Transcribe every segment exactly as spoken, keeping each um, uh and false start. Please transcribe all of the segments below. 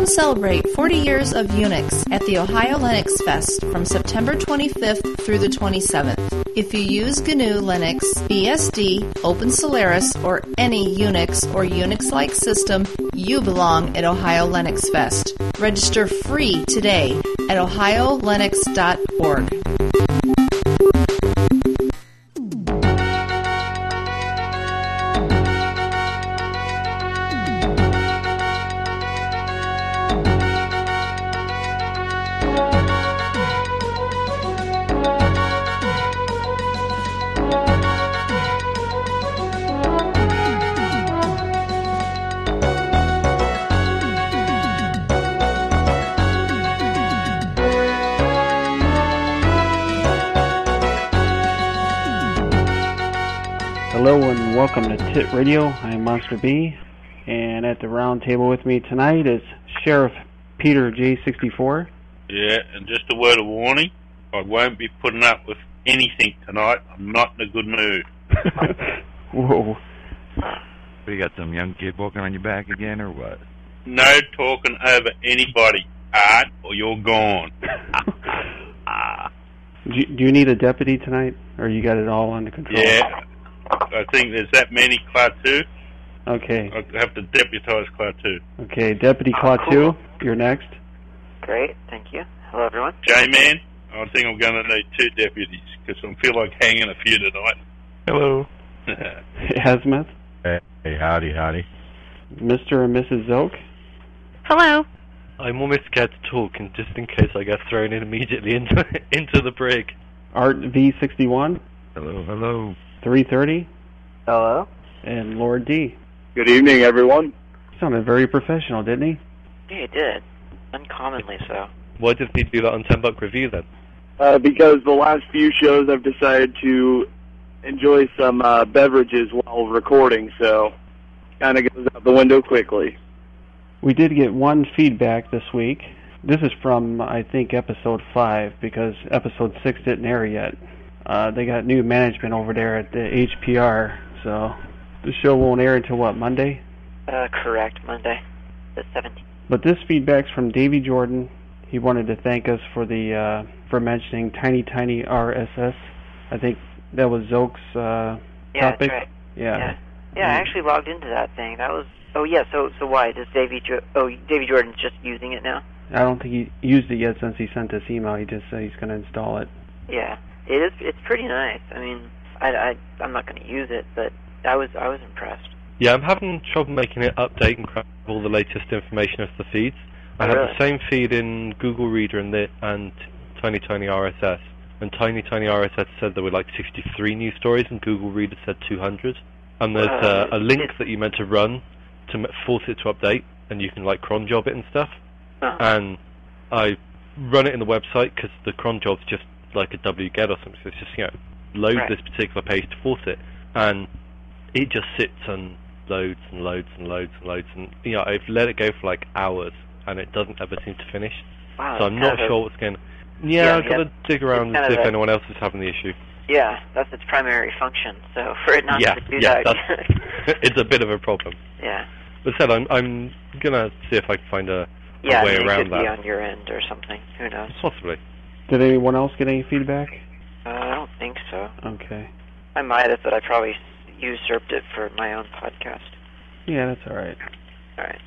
Come celebrate forty years of Unix at the Ohio Linux Fest from September twenty-fifth through the twenty-seventh. If you use G N U Linux, B S D, Open Solaris, or any Unix or Unix-like system, you belong at Ohio Linux Fest. Register free today at ohio linux dot org. Hello and welcome to T I T Radio. I'm Monster B, and at the round table with me tonight is Sheriff Peter J sixty-four. Yeah, and just a word of warning, I won't be putting up with anything tonight. I'm not in a good mood. Whoa. You got some young kid walking on your back again, or what? No talking over anybody, Art, or you're gone. do, you, do you need a deputy tonight, or you got it all under control? Yeah. I think there's that many Klaatu. Okay. I have to deputize Klaatu. Okay, Deputy Klaatu, you're next. Great, thank you. Hello, everyone. J-Man, I think I'm going to need two deputies, because I feel like hanging a few tonight. Hello. Hazmat. Hey, hey, howdy, howdy. Mister and Missus Zoke. Hello. I'm almost scared to talk, and just in case I get thrown in immediately into into the brig. Art V sixty-one. Hello, hello. three thirty. Hello. And Lord D. Good evening, everyone. He sounded very professional, didn't he? Yeah, he did. Uncommonly so. Why did he do that on ten buck Review then? Uh, because the last few shows I've decided to enjoy some uh, beverages while recording, so kind of goes out the window quickly. We did get one feedback this week. This is from, I think, episode five, because episode six didn't air yet. Uh, they got new management over there at the H P R, so the show won't air until, what, Monday? Uh, correct, Monday, the seventeenth. But this feedback's from Davey Jordan. He wanted to thank us for the uh, for mentioning Tiny Tiny R S S. I think that was Zoke's uh, yeah, topic. That's right. Yeah, yeah, yeah. I actually logged into that thing. That was. Oh yeah. So so why does Davey? Jo- oh, Davey Jordan's just using it now? I don't think he used it yet since he sent this email. He just said he's going to install it. Yeah. It is. It's pretty nice. I mean, I, I, I'm not going to use it, but I was, I was impressed. Yeah, I'm having trouble making it update and grab all the latest information of the feeds. I Oh, have really? the same feed in Google Reader and the, and Tiny Tiny R S S. And Tiny Tiny R S S said there were like sixty-three new stories, and Google Reader said two hundred. And there's uh, Uh, a link it- that you meant to run to m- force it to update, and you can like cron job it and stuff. Uh-huh. And I run it in the website because the cron job's just like a wget or something, so it's just, you know, load Right. this particular page to force it, and it just sits and loads and loads and loads and loads, and, you know, I've let it go for like hours, and it doesn't ever seem to finish, Wow, so I'm that's not kind of sure a- what's going to... Yeah, Yeah, I've got yeah. to dig around and It's kind see of if a- anyone else is having the issue. Yeah, that's its primary function. So for it not yeah, to do yeah, that, that's, it's a bit of a problem. yeah, But said, I'm, I'm going to see if I can find a, a yeah. way I mean, around it could that. be on your end or something. Who knows? Possibly. Did anyone else get any feedback? Uh, I don't think so. Okay. I might have, but I probably usurped it for my own podcast. Yeah, that's all right. All right.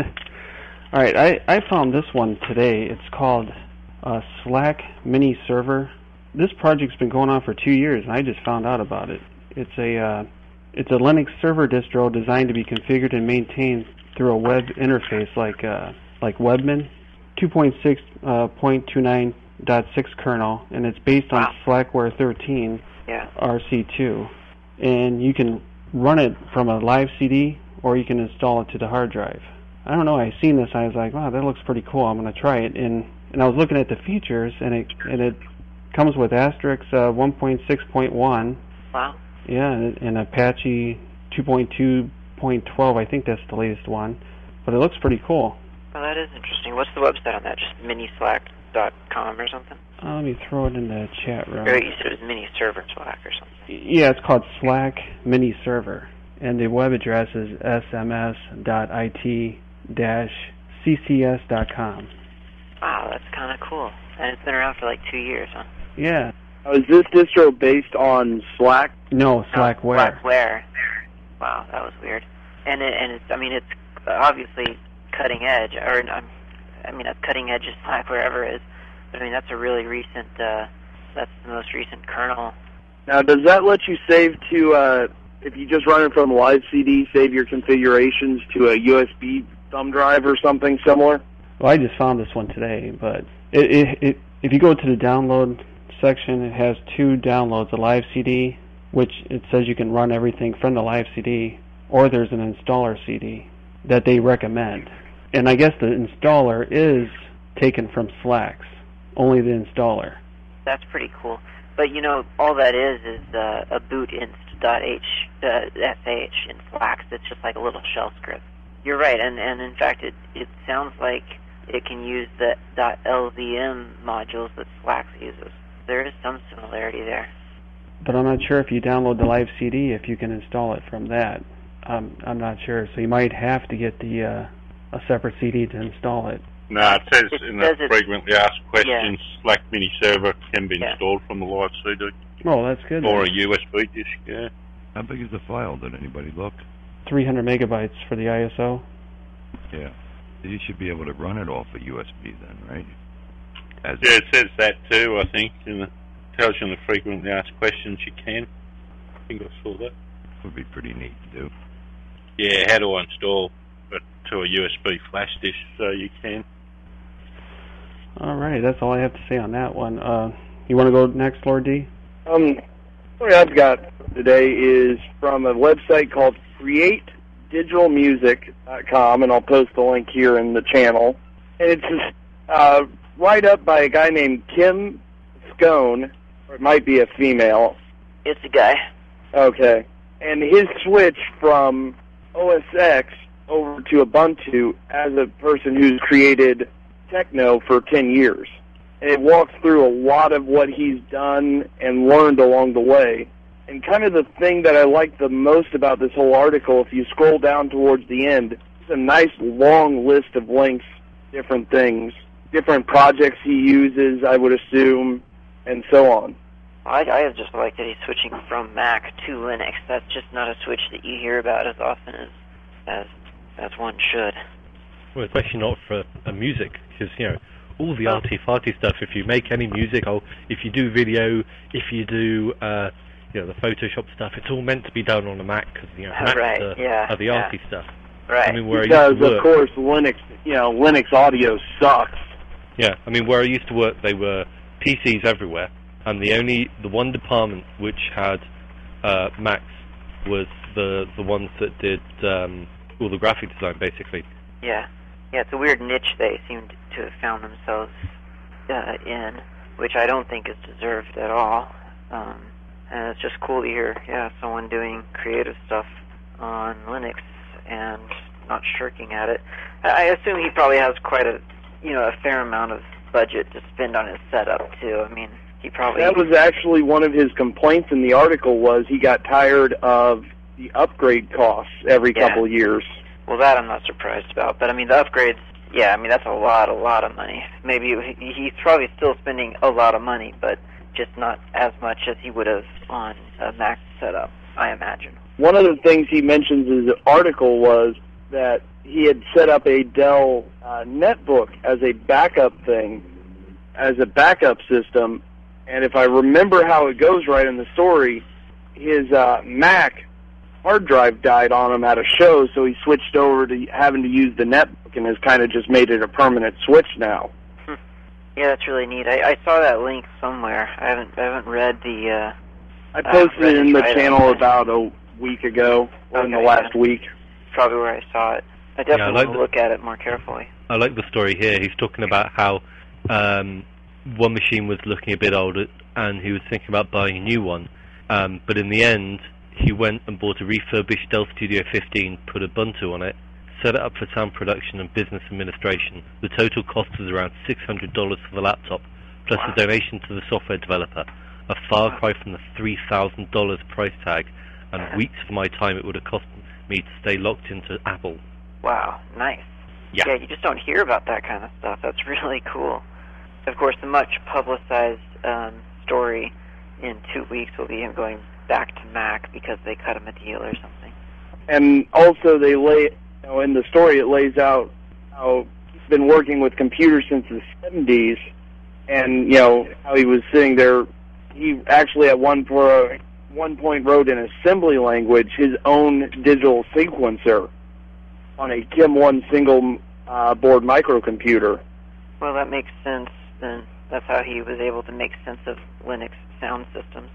All right, I, I found this one today. It's called uh, Slack Mini Server. This project's been going on for two years, and I just found out about it. It's a uh, it's a Linux server distro designed to be configured and maintained through a web interface like uh, like Webmin, two point six point two nine point six kernel, and it's based on Wow. Slackware thirteen Yeah. R C two. And you can run it from a live C D, or you can install it to the hard drive. I don't know, I seen this, I was like, wow, that looks pretty cool, I'm going to try it. And and I was looking at the features, and it and it comes with Asterisk uh, one point six point one. Wow. Yeah, and, and Apache two point two point twelve, I think that's the latest one. But it looks pretty cool. Well, that is interesting. What's the website on that? Just mini slack dot com or something? Uh, let me throw it in the chat room. Or you said it was Mini Server Slack or something. Yeah, it's called Slack Mini Server. And the web address is s m s dot i t dash C C S dot com. Wow, that's kind of cool. And it's been around for like two years, huh? Yeah. Now, is this distro based on Slack? No, Slackware. Oh, Slackware. Wow, that was weird. And it, and it's, I mean, it's obviously cutting edge, or um, I mean, as cutting edge as Slackware ever is. But I mean, that's a really recent. Uh, that's the most recent kernel. Now, does that let you save to, uh, if you just run it from Live C D, save your configurations to a U S B thumb drive or something similar? Well, I just found this one today, but it, it, it, if you go to the download section, it has two downloads, a Live C D, which it says you can run everything from the Live C D, or there's an installer C D that they recommend. And I guess the installer is taken from Slacks, only the installer. That's pretty cool. But, you know, all that is is uh, a bootinst.h, uh, sh in Slacks. It's just like a little shell script. You're right, and, and in fact, it, it sounds like it can use the .lvm modules that Slacks uses. There is some similarity there. But I'm not sure if you download the Live C D if you can install it from that. Um, I'm not sure. So you might have to get the uh, a separate C D to install it. No, it says It in says the it- frequently asked questions, yeah. Slack mini server can be Yeah. installed from the Live C D Oh, that's good. or a then. U S B disk. Yeah. How big is the file? Did anybody look? three hundred megabytes for the I S O. Yeah. You should be able to run it off a U S B then, right? As Yeah, it says that too. I think, and it tells you in the frequently asked questions you can. I think I saw that. would be pretty neat to do. Yeah, how do I install it to a U S B flash disk so you can? All right, that's all I have to say on that one. Uh, you want to go next, Lord D? Um, what I've got today is from a website called create digital music dot com, and I'll post the link here in the channel. And it's just uh, write-up by a guy named Kim Scone, or it might be a female. It's a guy. Okay. And his switch from O S X over to Ubuntu as a person who's created techno for ten years. And it walks through a lot of what he's done and learned along the way. And kind of the thing that I like the most about this whole article, if you scroll down towards the end, it's a nice long list of links, different things, different projects he uses, I would assume, and so on. I, I just like that he's switching from Mac to Linux. That's just not a switch that you hear about as often as as, as one should. Well, especially not for uh, music, because, you know, all the arty-farty stuff, if you make any music, or if you do video, if you do, uh, you know, the Photoshop stuff, it's all meant to be done on a Mac, because, you know, Macs Right, are, yeah, are the yeah. arty stuff. Right. I mean, where Because, I used to work, of course, Linux, you know, Linux audio sucks. yeah, I mean, where I used to work, they were P Cs everywhere, and the only, the one department which had uh, Macs was the the ones that did um, all the graphic design, basically. Yeah. Yeah, it's a weird niche they seem to have found themselves uh, in, which I don't think is deserved at all. Um, and it's just cool to hear, yeah, someone doing creative stuff on Linux and not shirking at it. I I assume he probably has quite a, you know, a fair amount of budget to spend on his setup too. I mean, he probably That was actually one of his complaints in the article, was he got tired of the upgrade costs every Yeah. couple of years. Well, that I'm not surprised about. But I mean, the upgrades, yeah, I mean, that's a lot, a lot of money. Maybe he, he's probably still spending a lot of money, but just not as much as he would have on a Mac setup, I imagine. One of the things he mentions in the article was that he had set up a Dell uh, netbook as a backup thing, as a backup system, and if I remember how it goes right in the story, his uh, Mac hard drive died on him at a show, so he switched over to having to use the netbook and has kind of just made it a permanent switch now. Hmm. Yeah, that's really neat. I, I saw that link somewhere. I haven't I haven't read the. Uh, I Uh, posted it in the right channel on. about a week ago, or in the Okay, last yeah. week. probably where I saw it. I definitely Yeah, I like want to the- look at it more carefully. I like the story here. He's talking about how um, one machine was looking a bit older, and he was thinking about buying a new one. Um, but in the end, he went and bought a refurbished Dell Studio fifteen, put Ubuntu on it, set it up for sound production and business administration. The total cost was around six hundred dollars for the laptop, plus Wow. a donation to the software developer. A far cry from the three thousand dollars price tag, and weeks of my time it would have cost me to stay locked into Apple. Wow, nice. Yeah. Yeah, you just don't hear about that kind of stuff. That's really cool. Of course, the much publicized um, story in two weeks will be him going back to Mac because they cut him a deal or something. And also, they lay, you know, in the story, it lays out how he's been working with computers since the seventies, and you know how he was sitting there. He actually at one for one point wrote in assembly language his own digital sequencer on a Kim one single uh, board microcomputer. Well, that makes sense. Then that's how he was able to make sense of Linux sound systems.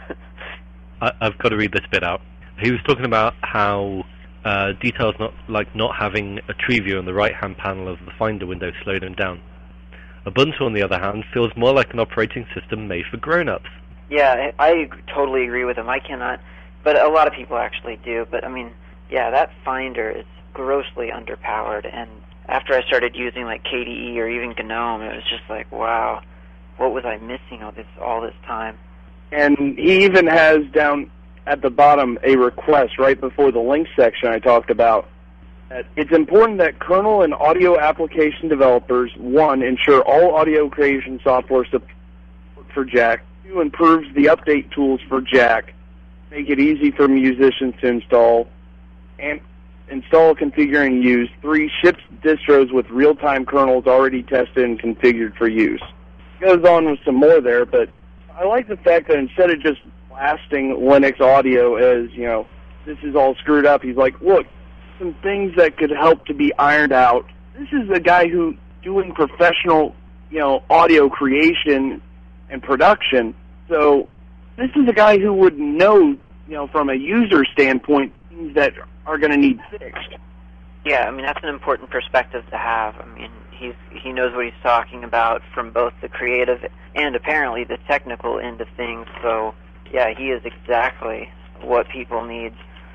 I, I've got to read this bit out. He was talking about how uh, details not like not having a tree view on the right-hand panel of the Finder window slowed him down. Ubuntu, on the other hand, feels more like an operating system made for grown-ups. Yeah, I, I totally agree with him. I cannot, but a lot of people actually do. But I mean, yeah, that Finder is grossly underpowered. And after I started using like K D E or even GNOME, it was just like, wow, what was I missing all this all this time? And he even has down at the bottom a request right before the link section I talked about. That it's important that kernel and audio application developers, one, ensure all audio creation software support for Jack, two, improves the update tools for Jack, make it easy for musicians to install, and install, configure, and use, three, ships distros with real-time kernels already tested and configured for use. It goes on with some more there, but I like the fact that instead of just blasting Linux audio as, you know, this is all screwed up, he's like, look, some things that could help to be ironed out. This is a guy who doing professional, you know, audio creation and production. So this is a guy who would know, you know, from a user standpoint, things that are going to need fixed. Yeah, I mean, that's an important perspective to have. I mean, he's he knows what he's talking about from both the creative and apparently the technical end of things. So, yeah, he is exactly what people need.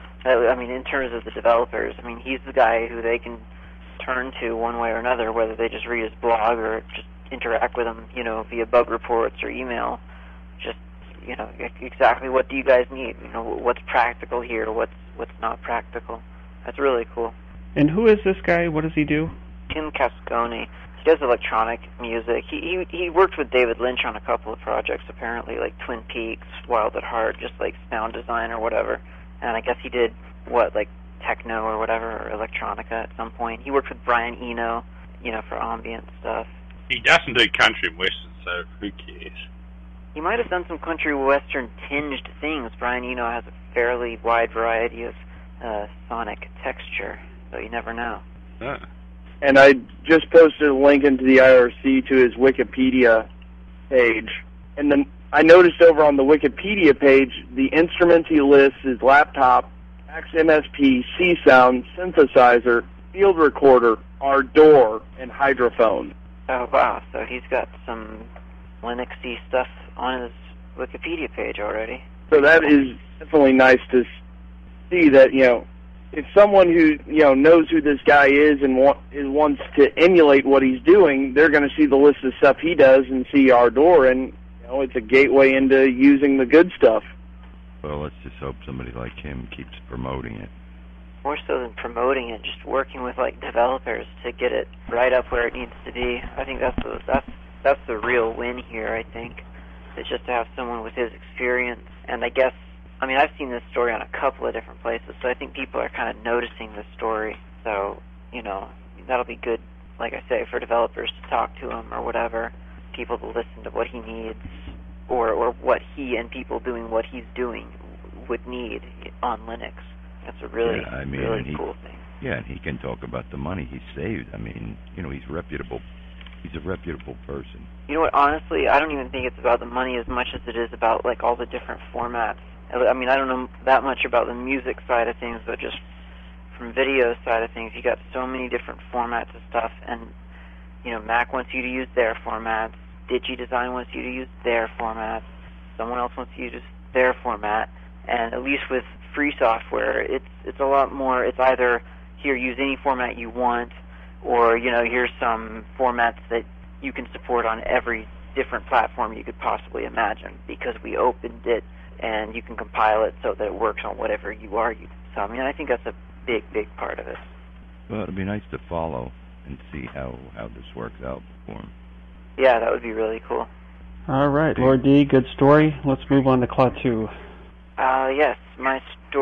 I mean, in terms of the developers, I mean, he's the guy who they can turn to one way or another, whether they just read his blog or just interact with him, you know, via bug reports or email. Just, you know, exactly what do you guys need? You know, what's practical here? What's what's not practical? That's really cool. And who is this guy? What does he do? Tim Cascone. He does electronic music. He he he worked with David Lynch on a couple of projects, apparently, like Twin Peaks, Wild at Heart, just like sound design or whatever. And I guess he did, what, like techno or whatever, or electronica at some point. He worked with Brian Eno, you know, for ambient stuff. He doesn't do country and western, so who cares? He might have done some country western tinged things. Brian Eno has a fairly wide variety of uh, sonic texture, so you never know. Oh. And I just posted a link into the I R C to his Wikipedia page. And then I noticed over on the Wikipedia page, the instruments he lists is laptop, Max M S P, C-Sound, synthesizer, field recorder, Ardour, and hydrophone. Oh, wow. So he's got some Linux-y stuff on his Wikipedia page already. So that is definitely nice to see that, you know, if someone who, you know, knows who this guy is and want, is, wants to emulate what he's doing, they're going to see the list of stuff he does and see Ardour, and, you know, it's a gateway into using the good stuff. Well, let's just hope somebody like him keeps promoting it. More so than promoting it, just working with like developers to get it right up where it needs to be. I think that's the, that's that's the real win here. I think is just to have someone with his experience, and I guess I mean I've seen this story on a couple of different places, so I think people are kind of noticing this story. So you know that'll be good, like I say, for developers to talk to him or whatever, people to listen to what he needs, or or what he and people doing what he's doing would need on Linux. That's a really, yeah, I mean, really he, cool thing. Yeah, and he can talk about the money he saved. I mean, you know, he's reputable. He's a reputable person. You know what? Honestly, I don't even think it's about the money as much as it is about like all the different formats. I mean, I don't know that much about the music side of things, but just from video side of things, you got so many different formats of stuff, and you know, Mac wants you to use their formats. DigiDesign wants you to use their formats. Someone else wants you to use their format, and at least with free software, it's it's a lot more. It's either here, use any format you want, or you know, here's some formats that you can support on every different platform you could possibly imagine, because we opened it and you can compile it so that it works on whatever you are using. So I mean, I think that's a big, big part of it. Well, it'd be nice to follow and see how how this works out for him. Yeah, that would be really cool. All right, Lord D, good story. Let's move on to Klaatu. Uh, yes, my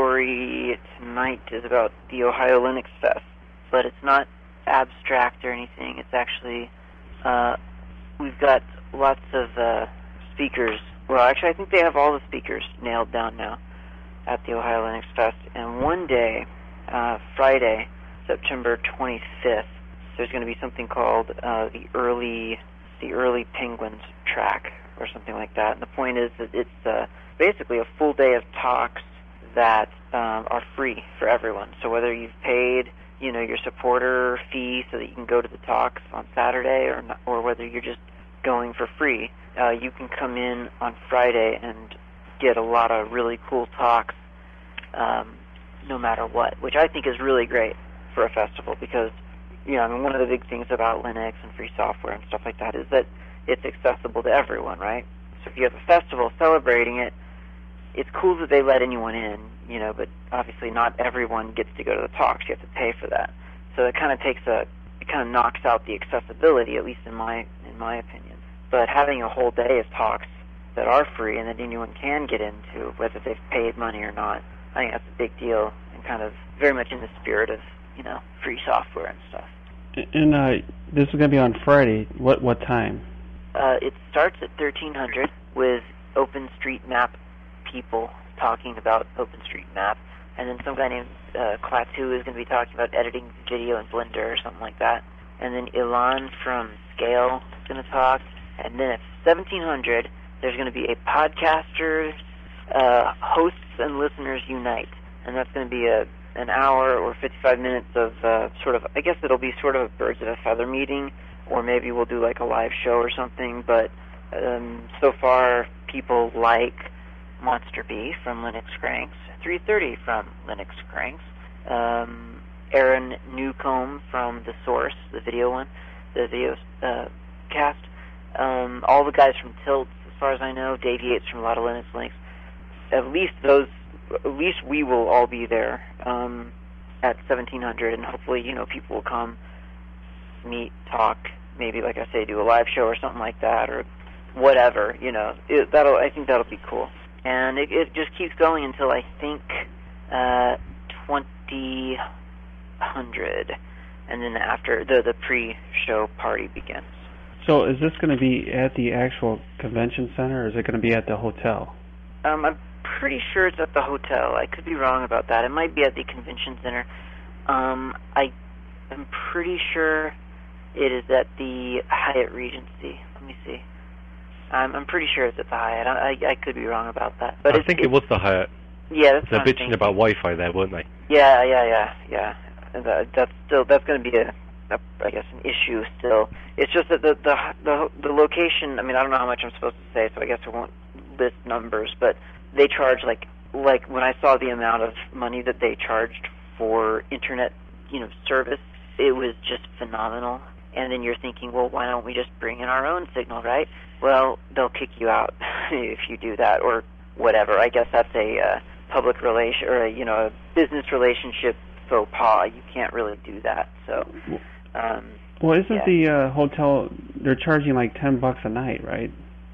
story tonight is about the Ohio Linux Fest, but it's not abstract or anything. It's actually, uh, we've got lots of uh, speakers. Well, actually, I think they have all the speakers nailed down now at the Ohio Linux Fest. And one day, uh, Friday, September twenty-fifth, there's going to be something called uh, the early the early Penguins track or something like that. And the point is that it's uh, basically a full day of talks that um, are free for everyone. So whether you've paid, you know, your supporter fee so that you can go to the talks on Saturday, or not, or whether you're just going for free, uh, you can come in on Friday and get a lot of really cool talks, um, no matter what, which I think is really great for a festival because, you know, I mean, one of the big things about Linux and free software and stuff like that is that it's accessible to everyone, right? So if you have a festival celebrating it, it's cool that they let anyone in, you know, but obviously not everyone gets to go to the talks. You have to pay for that. So it kind of takes a, it kind of knocks out the accessibility, at least in my in my opinion. But having a whole day of talks that are free and that anyone can get into, whether they've paid money or not, I think that's a big deal and kind of very much in the spirit of, you know, free software and stuff. And uh, this is going to be on Friday. What what time? Uh, it starts at thirteen hundred with OpenStreetMap people talking about OpenStreetMap, and then some guy named uh, Klaatu is going to be talking about editing video in Blender or something like that. And then Ilan from Scale is going to talk. And then at seventeen hundred, there's going to be a podcaster, uh, hosts and listeners unite, and that's going to be a an hour or fifty-five minutes of uh, sort of, I guess it'll be sort of a birds of a feather meeting, or maybe we'll do like a live show or something, but um, so far people like Monster B from Linux Cranks, three thirty from Linux Cranks, um, Aaron Newcomb from The Source, the video one, the video uh, cast, um, all the guys from Tilt, as far as I know, Dave Yates from a lot of Linux Links. At least those At least we will all be there um, at seventeen hundred, and hopefully, you know, people will come, meet, talk, maybe, like I say, do a live show or something like that, or whatever. You know, it, that'll. I think that'll be cool, and it, it just keeps going until I think uh, twenty hundred, and then after the the pre-show party begins. So, is this going to be at the actual convention center, or is it going to be at the hotel? Um, I'm pretty sure it's at the hotel. I could be wrong about that. It might be at the convention center. Um, I am pretty sure it is at the Hyatt Regency. Let me see. I'm, I'm pretty sure it's at the Hyatt. I, I, I could be wrong about that. But I think it was the Hyatt. Yeah, that's They're what I'm bitching thinking. about Wi-Fi there, weren't they? Yeah, yeah, yeah, yeah. And that, that's still that's going to be a, a, I guess, an issue still. It's just that the, the the the location. I mean, I don't know how much I'm supposed to say, so I guess I won't list numbers, but they charge like like when I saw the amount of money that they charged for internet, you know, service, it was just phenomenal. And then you're thinking, well, why don't we just bring in our own signal, right? Well, they'll kick you out if you do that, or whatever. I guess that's a uh, public relation or a, you know, a business relationship faux pas. You can't really do that. So, um, well, isn't yeah. the uh, hotel, they're charging like ten bucks a night, right?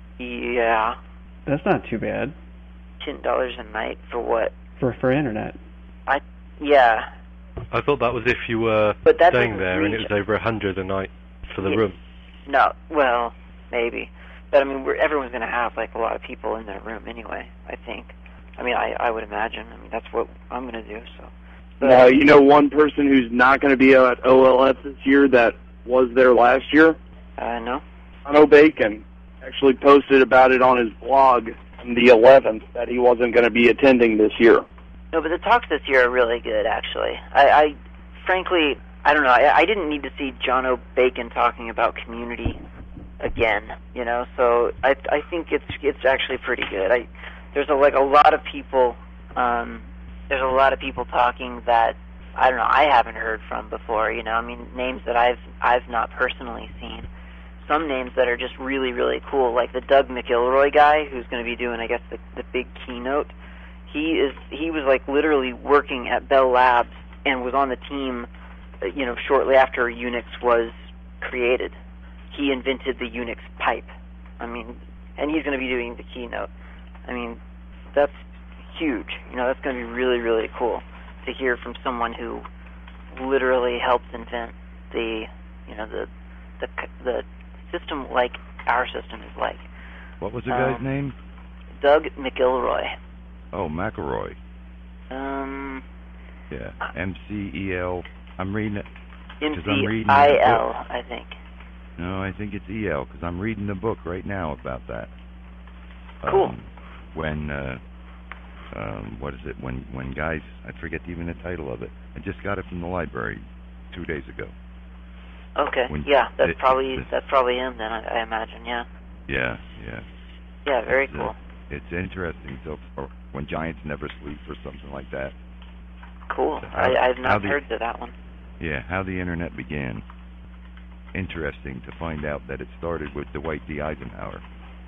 Yeah. That's not too bad. Ten dollars a night for what? For for internet. I yeah. I thought that was if you were But that staying doesn't there and it reach- was over a hundred a night for the Yeah. room. No, well, maybe. But I mean, we're, everyone's going to have like a lot of people in their room anyway, I think. I mean, I, I would imagine. I mean, that's what I'm going to do, so. But, Now, you know one person who's not going to be at O L F this year that was there last year? Uh, no? Jono Bacon actually posted about it on his blog on the eleventh that he wasn't going to be attending this year. No, but the talks this year are really good, actually. I, I frankly, I don't know. I, I didn't need to see Jono Bacon talking about community again, you know. So I, I think it's it's actually pretty good. I there's a, like a lot of people. Um, there's a lot of people talking that I don't know. I haven't heard from before. You know, I mean, names that I've I've not personally seen. Some names that are just really really cool, like the Doug McIlroy guy, who's going to be doing, I guess, the the big keynote. He is he was like literally working at Bell Labs and was on the team you know, shortly after Unix was created. He invented the Unix pipe. I mean, and he's going to be doing the keynote. I mean, that's huge. You know, that's going to be really, really cool to hear from someone who literally helped invent the, you know, the the the system like our system is like. What was the guy's um, name? Doug McIlroy. Oh, McElroy. Um. Yeah, M C E L. I'm reading it. M 'cause I'm C reading I the book. L, I think. No, I think it's E L because I'm reading the book right now about that. Cool. Um, when, uh, um, what is it? When, when guys, I forget even the title of it. I just got it from the library two days ago. Okay. When yeah, that's it- probably it- that's probably him then. I, I imagine. Yeah. Yeah, yeah. Yeah. Very It's, uh, cool. It's interesting. So, or when giants never sleep, or something like that. Cool. how- I, I've how not the- heard of that one. Yeah, how the internet began. Interesting to find out that it started with Dwight D. Eisenhower.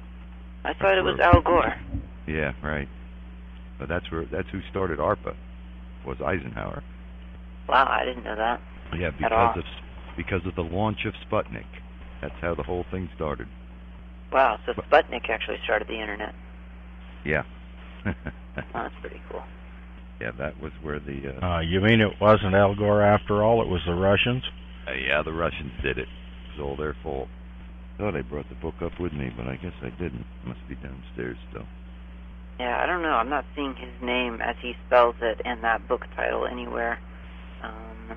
I thought it was where- Al Gore. Yeah, right. But that's where that's who started ARPA, was Eisenhower. Wow, I didn't know that. Yeah, all. because of because of the launch of Sputnik. That's how the whole thing started. Wow, so But- Sputnik actually started the internet. Yeah. Oh, that's pretty cool. Yeah, that was where the uh, Uh, you mean it wasn't Al Gore after all? It was the Russians? uh, yeah, the Russians did it. It was all their fault. Thought I brought the book up with me, but I guess I didn't. Must be downstairs still. Yeah, I don't know. I'm not seeing his name as he spells it in that book title anywhere um,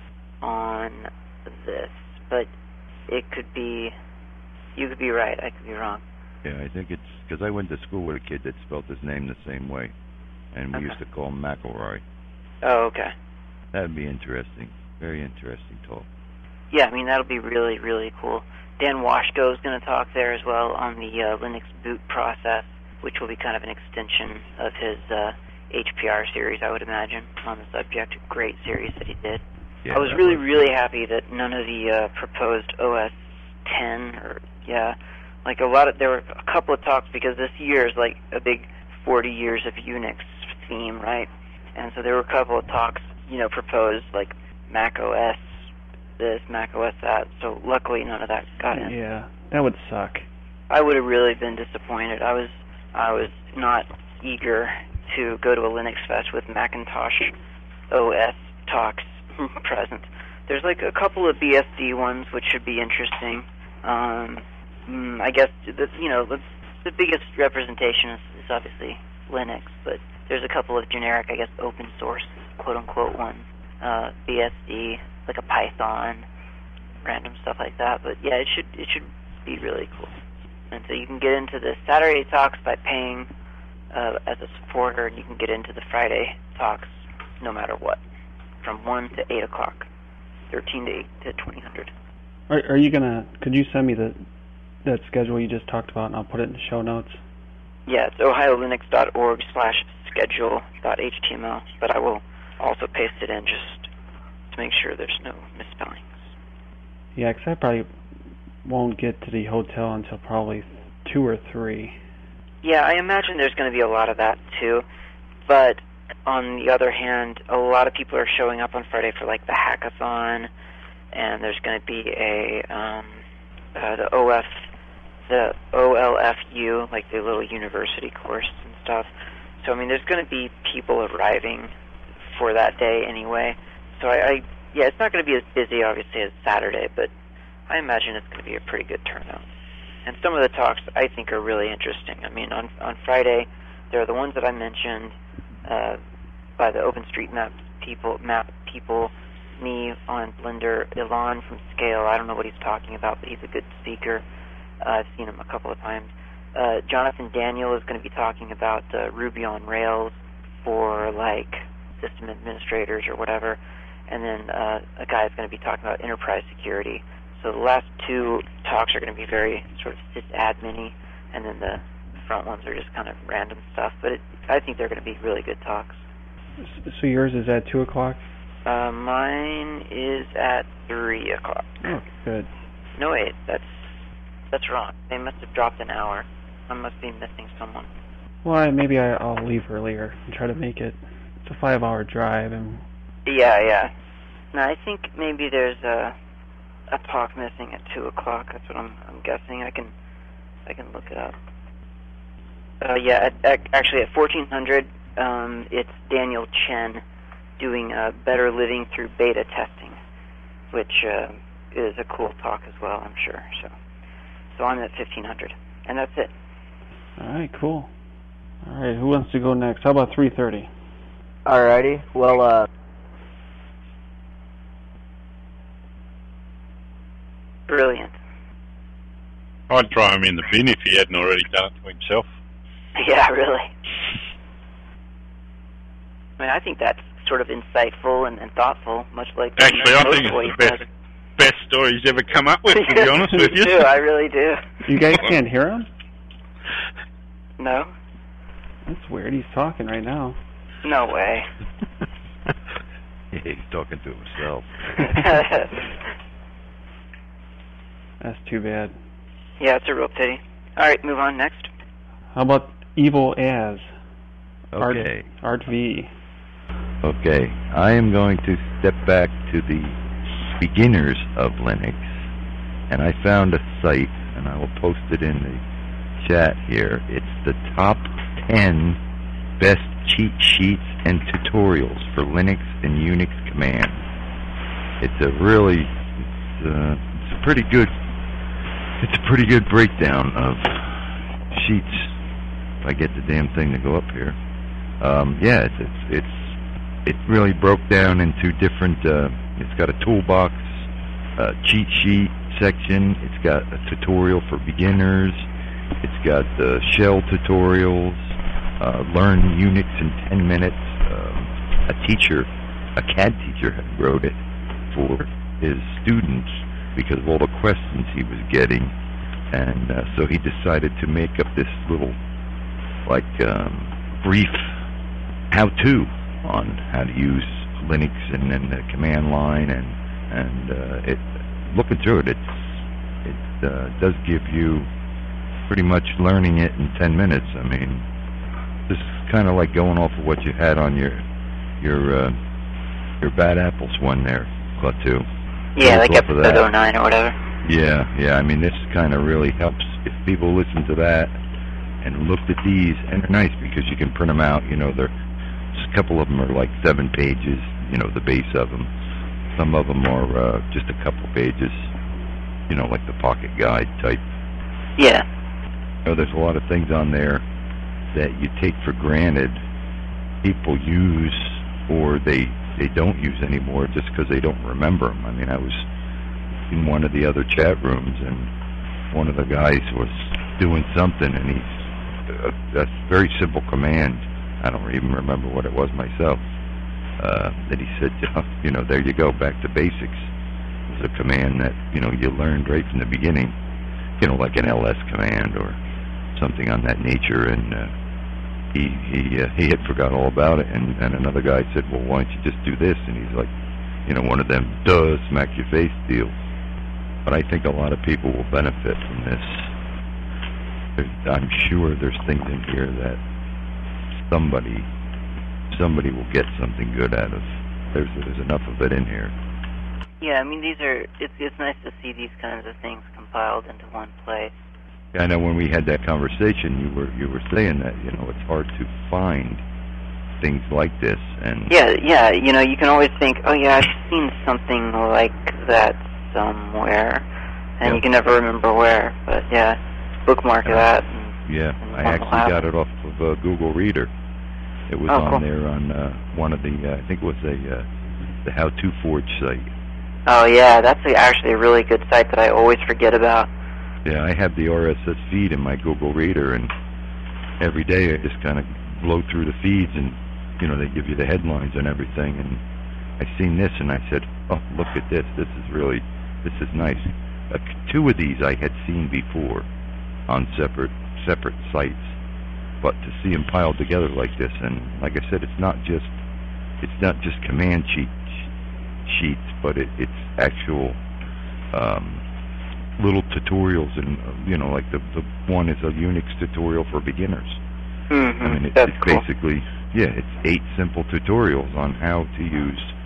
on this, but it could be. You could be right. I could be wrong. Yeah, I think it's because I went to school with a kid that spelled his name the same way, and we Okay. used to call him McElroy. Oh, okay. That'd be interesting. Very interesting talk. Yeah, I mean, that'll be really, really cool. Dan Washko is going to talk there as well on the uh, Linux boot process, which will be kind of an extension of his uh, H P R series, I would imagine, on the subject. Great series that he did. Yeah, I was that really, really happy that none of the uh, proposed O S ten, or, yeah, like a lot of, there were a couple of talks because this year is like a big forty years of Unix theme, right? And so there were a couple of talks, you know, proposed, like Mac O S this, Mac O S that, so luckily none of that got in. Yeah, that would suck. I would have really been disappointed. I was I was not eager to go to a Linux Fest with Macintosh O S talks present. There's like a couple of B S D ones which should be interesting. Um, mm, I guess the, you know the, the biggest representation is, is obviously Linux, but there's a couple of generic, I guess, open source quote unquote ones. Uh, B S D, like a Python, random stuff like that. But yeah, it should it should be really cool. And so you can get into the Saturday talks by paying uh, as a supporter, and you can get into the Friday talks no matter what, from one to eight o'clock, thirteen to eight to twenty hundred. Are, are you gonna? Could you send me the that schedule you just talked about, and I'll put it in the show notes? Yeah, it's ohiolinux.org slash schedule dot html, but I will also paste it in just to make sure there's no misspellings. Yeah, 'cause I probably won't get to the hotel until probably two or three. Yeah, I imagine there's going to be a lot of that too, but on the other hand, a lot of people are showing up on Friday for like the hackathon, and there's going to be a um, uh, the O F the O L F U, like the little university course and stuff. So I mean, there's going to be people arriving for that day anyway. So I, I yeah, it's not going to be as busy obviously as Saturday, but I imagine it's going to be a pretty good turnout. And some of the talks I think are really interesting. I mean, on on Friday, there are the ones that I mentioned uh, by the OpenStreetMap people, map people, me on Blender, Ilan from Scale. I don't know what he's talking about, but he's a good speaker. Uh, I've seen him a couple of times. Uh, Jonathan Daniel is going to be talking about uh, Ruby on Rails for like system administrators or whatever. And then uh, a guy is going to be talking about enterprise security. So the last two talks are going to be very sort of sysadmin-y, and then the front ones are just kind of random stuff. But it, I think they're going to be really good talks. So yours is at two o'clock? Uh, mine is at three o'clock. Oh, good. No, wait, that's that's wrong. They must have dropped an hour. I must be missing someone. Well, I, maybe I, I'll leave earlier and try to make it. It's a five-hour drive, and Yeah, yeah. No, I think maybe there's a a talk missing at two o'clock. That's what I'm I'm guessing. I can I can look it up. Uh, yeah, at, at, actually at fourteen hundred, um, it's Daniel Chen doing uh, Better Living Through Beta Testing, which uh, is a cool talk as well, I'm sure. So, so I'm at fifteen hundred, and that's it. All right, cool. All right, who wants to go next? How about three thirty? Alrighty. Well, uh... Brilliant. I'd throw him in the bin if he hadn't already done it to himself. Yeah, really. I mean, I think that's sort of insightful and, and thoughtful, much like... Actually, I think it's the best, best story he's ever come up with, to be honest with you. Me too, I really do. You guys can't hear him? No. That's weird. He's talking right now. No way. Yeah, he's talking to himself. That's too bad. Yeah, it's a real pity. All right, move on next. How about Evil As? Okay. Art, Art V. Okay, I am going to step back to the beginners of Linux, and I found a site, and I will post it in the chat here. It's the top ten best cheat sheets and tutorials for Linux and Unix commands. It's a really, it's a, it's a pretty good, it's a pretty good breakdown of sheets. If I get the damn thing to go up here, um, yeah, it's, it's it's it really broke down into different. Uh, it's got a toolbox, uh, cheat sheet section. It's got a tutorial for beginners. It's got uh, shell tutorials. Uh, learn Unix in ten minutes. Um, a teacher, a C A D teacher, had wrote it for his students because of all the questions he was getting, and uh, so he decided to make up this little, like, um, brief how-to on how to use Linux and then the command line, and and uh, it. Looking through it, it's, it uh, does give you pretty much learning it in ten minutes. I mean. This is kind of like going off of what you had on your your uh, your Bad Apples one there, Klaatu. Yeah, like episode oh nine or whatever. Yeah, yeah. I mean, this kind of really helps if people listen to that and looked at these, and they're nice because you can print them out. You know, they're a couple of them are like seven pages. You know, the base of them. Some of them are uh, just a couple pages. You know, like the pocket guide type. Yeah. You know, there's a lot of things on there that you take for granted people use, or they they don't use anymore just because they don't remember them. I mean, I was in one of the other chat rooms, and one of the guys was doing something, and he's a, a very simple command. I don't even remember what it was myself. Uh, that he said, you know, there you go, back to basics. It was a command that, you know, you learned right from the beginning, you know, like an L S command or something on that nature, and uh, he he uh, he had forgot all about it, and, and another guy said, well, why don't you just do this? And he's like, you know, one of them duh smack your face deals. But I think a lot of people will benefit from this. I'm sure there's things in here that somebody somebody will get something good out of. There's there's enough of it in here. Yeah, I mean, these are it's it's nice to see these kinds of things compiled into one place. I know when we had that conversation, you were you were saying that, you know, it's hard to find things like this, and yeah, yeah, you know, you can always think, oh yeah, I've seen something like that somewhere, and yeah. you can never remember where. But yeah, bookmark uh, that. And, yeah, and I actually got it off of uh, Google Reader. It was oh, on cool. there on uh, one of the, uh, I think it was a uh, the How To Forge site. Oh yeah, that's a, actually a really good site that I always forget about. Yeah, I have the R S S feed in my Google Reader, and every day I just kind of blow through the feeds, and, you know, they give you the headlines and everything, and I seen this, and I said, oh, look at this, this is really, this is nice. Uh, two of these I had seen before on separate separate sites, but to see them piled together like this, and like I said, it's not just, it's not just command sheet, sheets, but it, it's actual, um, little tutorials, and uh, you know, like the the one is a Unix tutorial for beginners. Mm-hmm. I mean, it, That's it's cool. basically, yeah, it's eight simple tutorials on how to use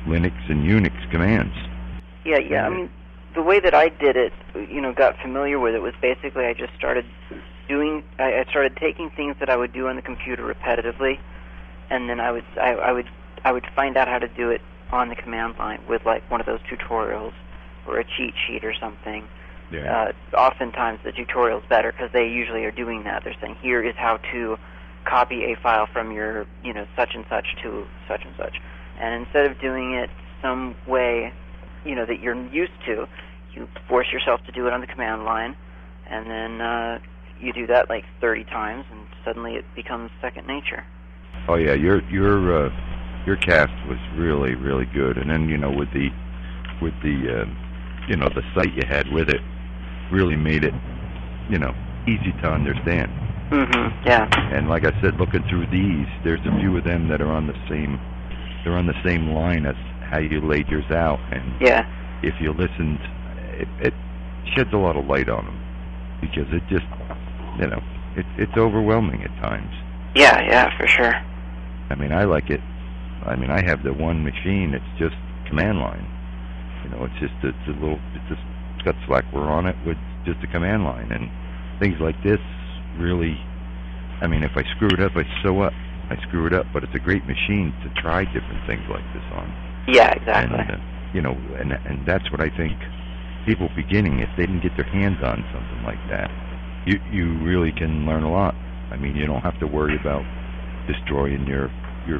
Linux and Unix commands. Yeah, yeah. I mean, the way that I did it, you know, got familiar with it was basically I just started doing. I, I started taking things that I would do on the computer repetitively, and then I would I, I would I would find out how to do it on the command line with like one of those tutorials or a cheat sheet or something. Yeah. Uh, oftentimes the tutorial's better because they usually are doing that. They're saying here is how to copy a file from your, you know, such and such to such and such. And instead of doing it some way, you know, that you're used to, you force yourself to do it on the command line, and then uh, you do that like thirty times, and suddenly it becomes second nature. Oh yeah, your your uh, your cast was really really good, and then you know with the with the uh, you know the site you had with it really made it you know easy to understand. Mm-hmm. Yeah. And like I said, looking through these, there's a few of them that are on the same they're on the same line as how you laid yours out, and yeah. if you listened, it, it sheds a lot of light on them because it just you know it, it's overwhelming at times. Yeah, yeah, for sure. I mean, I like it. I mean, I have the one machine. It's just command line. You know, it's just it's a little. It's just it's got Slackware on it with just a command line, and things like this really. I mean, if I screw it up, I so what? I screw it up, but it's a great machine to try different things like this on. Yeah, exactly. And, uh, you know, and and that's what I think. People beginning, if they can get their hands on something like that, you you really can learn a lot. I mean, you don't have to worry about destroying your your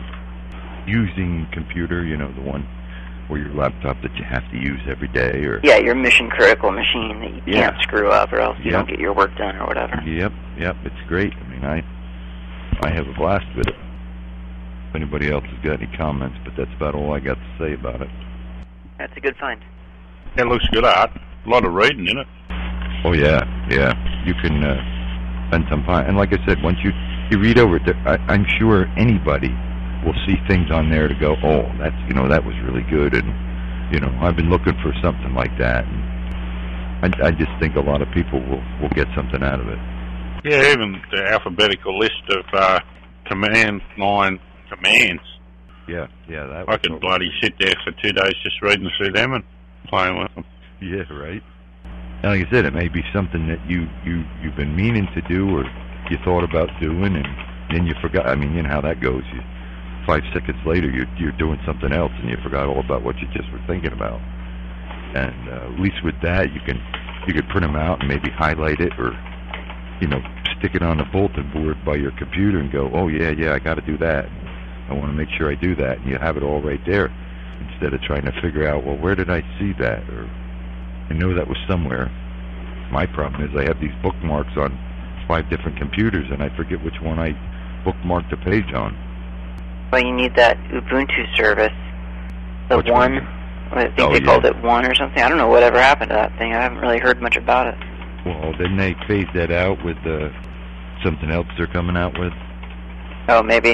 using computer, you know, the one or your laptop that you have to use every day, or yeah, your mission critical machine that you yeah. can't screw up, or else you yep. don't get your work done or whatever. Yep, yep, it's great. I mean, I I have a blast with it. If anybody else has got any comments, but that's about all I got to say about it. That's a good find. It looks good art. A lot of reading in it. Oh yeah, yeah. You can uh, spend some time, and like I said, once you you read over it, I, I'm sure anybody will see things on there to go, oh, that's you know that was really good, and you know I've been looking for something like that. And I, I just think a lot of people will will get something out of it. Yeah, even the alphabetical list of uh, command line commands. Yeah, yeah, that. I could bloody sit there for two days just reading through them and playing with them. Yeah, right. And like I said, it may be something that you you you've been meaning to do, or you thought about doing, and then you forgot. I mean, you know how that goes. You, five seconds later, you're you're doing something else, and you forgot all about what you just were thinking about. And uh, at least with that, you can you could print them out and maybe highlight it, or you know, stick it on a bulletin board by your computer and go, oh yeah, yeah, I got to do that. I want to make sure I do that, and you have it all right there, instead of trying to figure out, well, where did I see that, or I know that was somewhere. My problem is I have these bookmarks on five different computers, and I forget which one I bookmarked the page on. Well, you need that Ubuntu service. The Which one, one? I think Oh, they yeah. called it One or something. I don't know whatever happened to that thing. I haven't really heard much about it. Well, didn't they phase that out with uh, something else they're coming out with? Oh, maybe.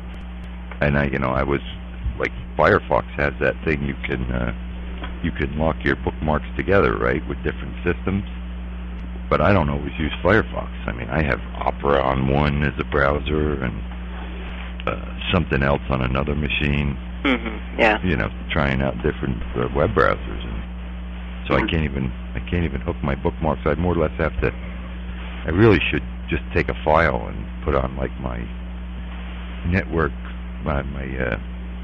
And I, you know, I was like, Firefox has that thing you can uh, you can lock your bookmarks together, right, with different systems. But I don't always use Firefox. I mean, I have Opera on one as a browser, and uh, something else on another machine. Mm-hmm. Yeah. You know, trying out different uh, web browsers, and so I can't even I can't even hook my bookmarks. I more or less have to. I really should just take a file and put on like my network, my my uh,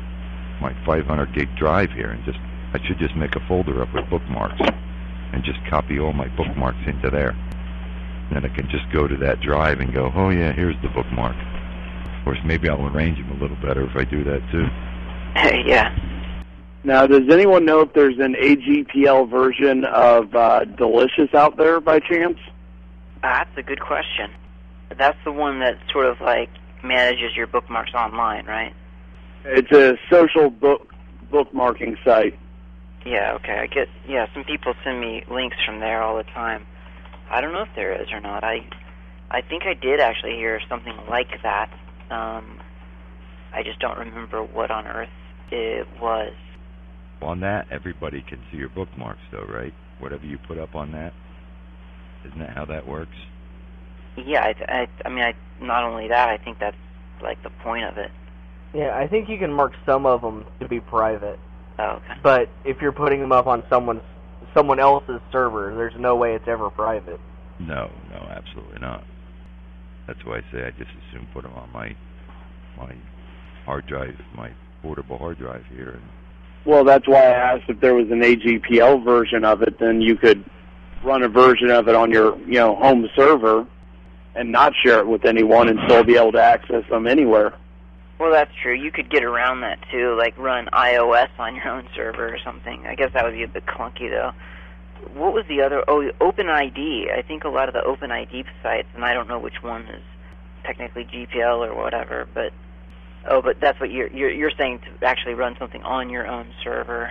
my five hundred gig drive here, and just I should just make a folder up with bookmarks and just copy all my bookmarks into there. And then I can just go to that drive and go, oh yeah, here's the bookmark. Of course, maybe I'll arrange them a little better if I do that too. Yeah. Now, does anyone know if there's an A G P L version of uh, Delicious out there by chance? Ah, that's a good question. That's the one that sort of like manages your bookmarks online, right? It's a social book bookmarking site. Yeah, okay. I get, yeah, some people send me links from there all the time. I don't know if there is or not. I I think I did actually hear something like that. Um, I just don't remember what on earth it was. On that, everybody can see your bookmarks, though, right? Whatever you put up on that, isn't that how that works? Yeah, I, I, I mean, I, not only that, I think that's like the point of it. Yeah, I think you can mark some of them to be private. Oh, okay. But if you're putting them up on someone's someone else's server, there's no way it's ever private. No, no, absolutely not. That's why I say I just as soon put them on my my hard drive, my portable hard drive here. And well, that's why I asked if there was an A G P L version of it. Then you could run a version of it on your, you know, home server and not share it with anyone and still be able to access them anywhere. Well, that's true. You could get around that, too, like run iOS on your own server or something. I guess that would be a bit clunky, though. What was the other? Oh, OpenID. I think a lot of the OpenID sites, and I don't know which one is technically G P L or whatever, but oh, but that's what you're you're, you're saying, to actually run something on your own server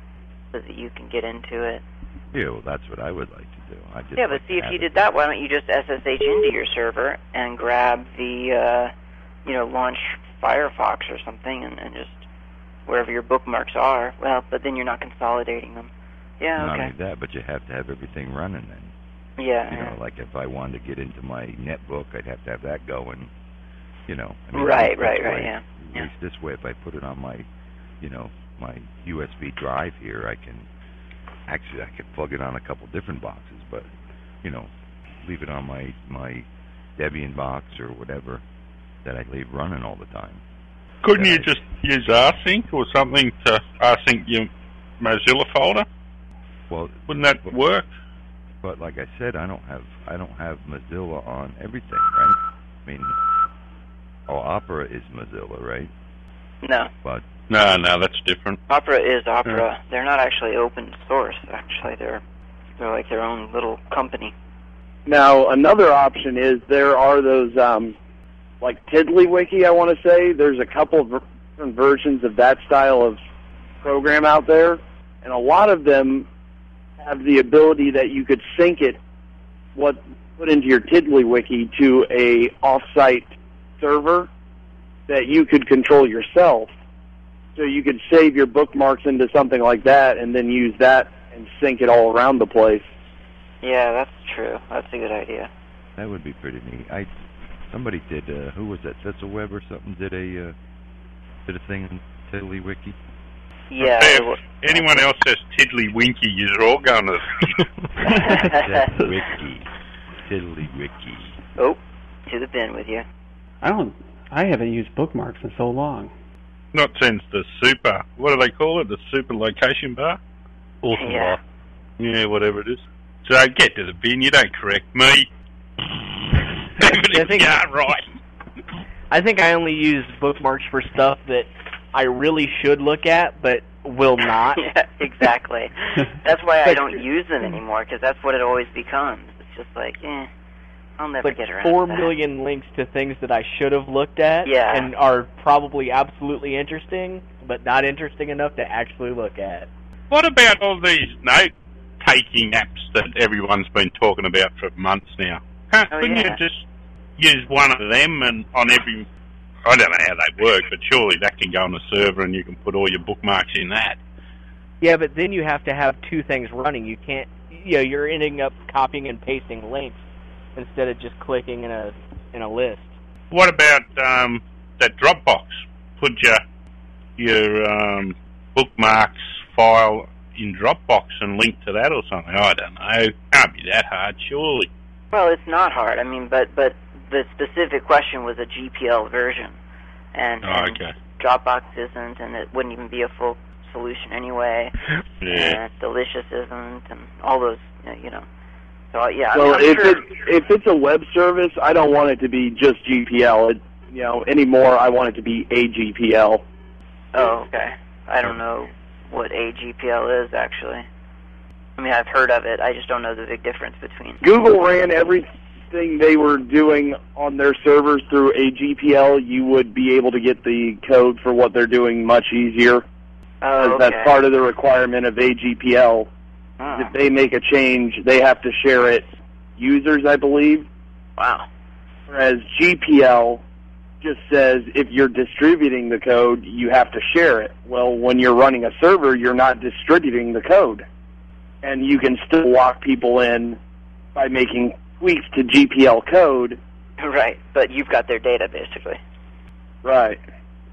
so that you can get into it. Yeah, well, that's what I would like to do. I just yeah, but like see, if you it. did that, why don't you just S S H into your server and grab the, uh, you know, launch Firefox or something, and, and just wherever your bookmarks are. Well, but then you're not consolidating them. Yeah, Not okay. only that, but you have to have everything running then. Yeah. You know, yeah. like if I wanted to get into my netbook, I'd have to have that going. You know. I mean, Right, that's right, why, right, yeah. At yeah. least this way, if I put it on my, you know, my U S B drive here, I can actually I could plug it on a couple different boxes, but you know, leave it on my my Debian box or whatever that I leave running all the time. Couldn't Yeah. you just use rsync or something to rsync your Mozilla folder? Well, Wouldn't that work? but like I said, I don't have I don't have Mozilla on everything, right? I mean, oh, Opera is Mozilla, right? No. But No, no, that's different. Opera is Opera. They're not actually open source, actually. They're they're like their own little company. Now, another option is there are those, um, like TiddlyWiki, I want to say. There's a couple of different versions of that style of program out there, and a lot of them have the ability that you could sync it, what put into your TiddlyWiki, to a off-site server that you could control yourself. So you could save your bookmarks into something like that and then use that and sync it all around the place. Yeah, that's true. That's a good idea. that would be pretty neat. I somebody did. Uh, who was that? Cecil Webb or something did a uh, did a thing on TiddlyWiki. Yeah. Hey, it if anyone else says Tiddlywinky, you're all going to... Wiki. Tiddlywiki. Oh, to the bin with you. I don't. I haven't used bookmarks in so long. Not since the super... What do they call it? The super location bar? Awesome Yeah. bar. Yeah, whatever it is. So get to the bin. You don't correct me. I think- yeah, right. I think I only use bookmarks for stuff that I really should look at, but will not. Yeah, exactly. That's why I don't use them anymore, because that's what it always becomes. It's just like, eh, I'll never Like get around four to that. million links to things that I should have looked at, Yeah. and are probably absolutely interesting, but not interesting enough to actually look at. What about all these note-taking apps that everyone's been talking about for months now? Can't, Oh, couldn't yeah. you just use one of them and on every... I don't know how they work, but surely that can go on the server and you can put all your bookmarks in that. Yeah, but then you have to have two things running. You can't, you know, you're ending up copying and pasting links instead of just clicking in a in a list. What about um, that Dropbox? Put your your um, bookmarks file in Dropbox and link to that or something. I don't know. Can't be that hard, surely. Well, it's not hard. I mean, but but the specific question was a G P L version, and, Oh, and okay. Dropbox isn't, and it wouldn't even be a full solution anyway. Yeah. And Delicious isn't, and all those, uh, you know. So uh, yeah, I Well, mean, I'm if sure. it if it's a web service, I don't want it to be just G P L. It, you know, anymore, I want it to be a G P L. Oh, okay. I don't know what a G P L is actually. I mean, I've heard of it. I just don't know the big difference between. Google ran everything they were doing on their servers through a G P L. You would be able to get the code for what they're doing much easier. Oh, okay. That's part of the requirement of a G P L. Oh, If they make a change, they have to share it users, I believe. wow. Whereas G P L just says if you're distributing the code, you have to share it. Well, when you're running a server, you're not distributing the code. And you can still lock people in by making tweaks to G P L code. Right, but you've got their data basically. Right. Well,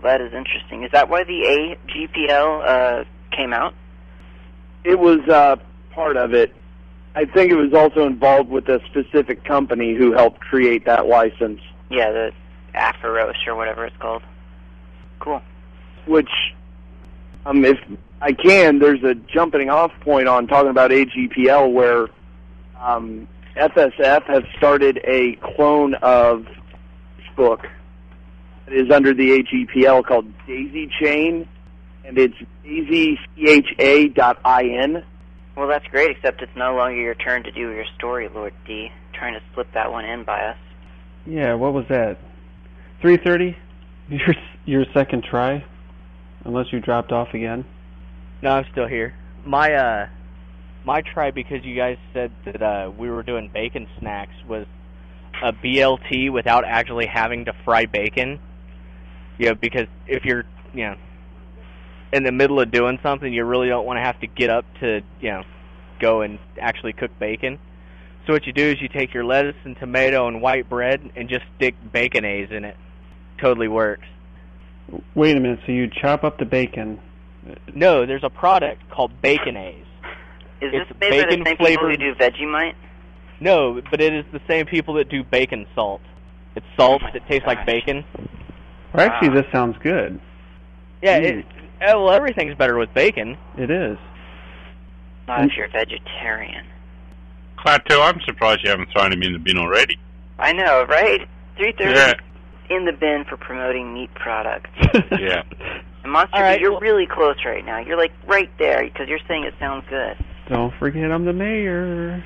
That is interesting. Is that why the A G P L uh, came out? It was uh, part of it. I think it was also involved with a specific company who helped create that license. Yeah, the Apharos or whatever it's called. Cool. Which, um, if I can, there's a jumping off point on talking about A G P L where um, F S F has started a clone of Facebook that is under the A G P L called Daisy Chain, and it's daisy cha dot in. Well, that's great, except it's no longer your turn to do your story, Lord D. Trying to slip that one in by us. Yeah, what was that? three thirty? Your, your second try? Unless you dropped off again? No, I'm still here. My, uh, my try, because you guys said that uh, we were doing bacon snacks, was a B L T without actually having to fry bacon. You know, because if you're, you know, in the middle of doing something, you really don't want to have to get up to, you know, go and actually cook bacon. So what you do is you take your lettuce and tomato and white bread and just stick Baconaise in it. Totally works. Wait a minute, so you chop up the bacon? No, there's a product called Baconaise. Is It's this made by the same people who bacon-flavored- do Vegemite? No, but it is the same people that do bacon salt. It's salt Oh my that tastes like gosh. bacon. Well, actually, Wow. this sounds good. Yeah, Mm. it, uh, well, everything's better with bacon. It is. Not if you're vegetarian. Klaatu, I'm surprised you haven't thrown him in the bin already. I know, right? three thirty Yeah. in the bin for promoting meat products. Yeah. And Monster, All right, you're well- really close right now. You're like right there because you're saying it sounds good. Don't forget I'm the mayor.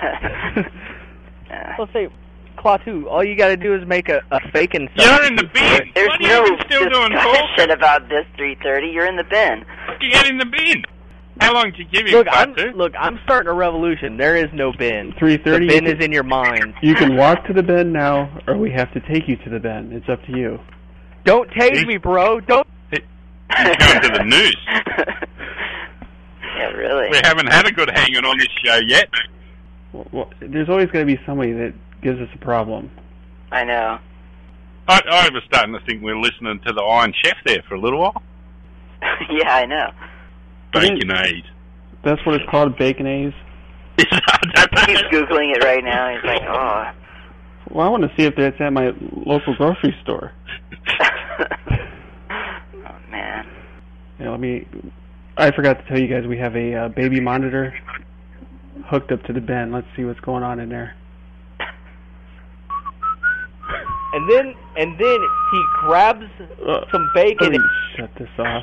Uh, Let's say, Klaatu, all you got to do is make a, a bacon You're in the bin! There's What are no you still doing discussion talking? about this three thirty. You're in the bin. You get in the bin! How long did you give him, Look, I'm Klaatu? look. I'm starting a revolution. There is no bin. three The thirty. bin is in your mind. You can walk to the bin now, or we have to take you to the bin. It's up to you. Don't tase me, bro. Don't. He's going to the news. Yeah, really. We haven't had a good hanging on this show yet. Well, well, there's always going to be somebody that gives us a problem. I know. I, I was starting to think we were listening to the Iron Chef there for a little while. Yeah, I know. Baconaise. That's what it's called, Baconaise. He's Googling it right now. He's like, oh. Well, I want to see if that's at my local grocery store. Oh, man. Yeah, let me. I forgot to tell you guys we have a uh, baby monitor hooked up to the bin. Let's see what's going on in there. And then, and then he grabs Uh, some bacon. Let me shut this off.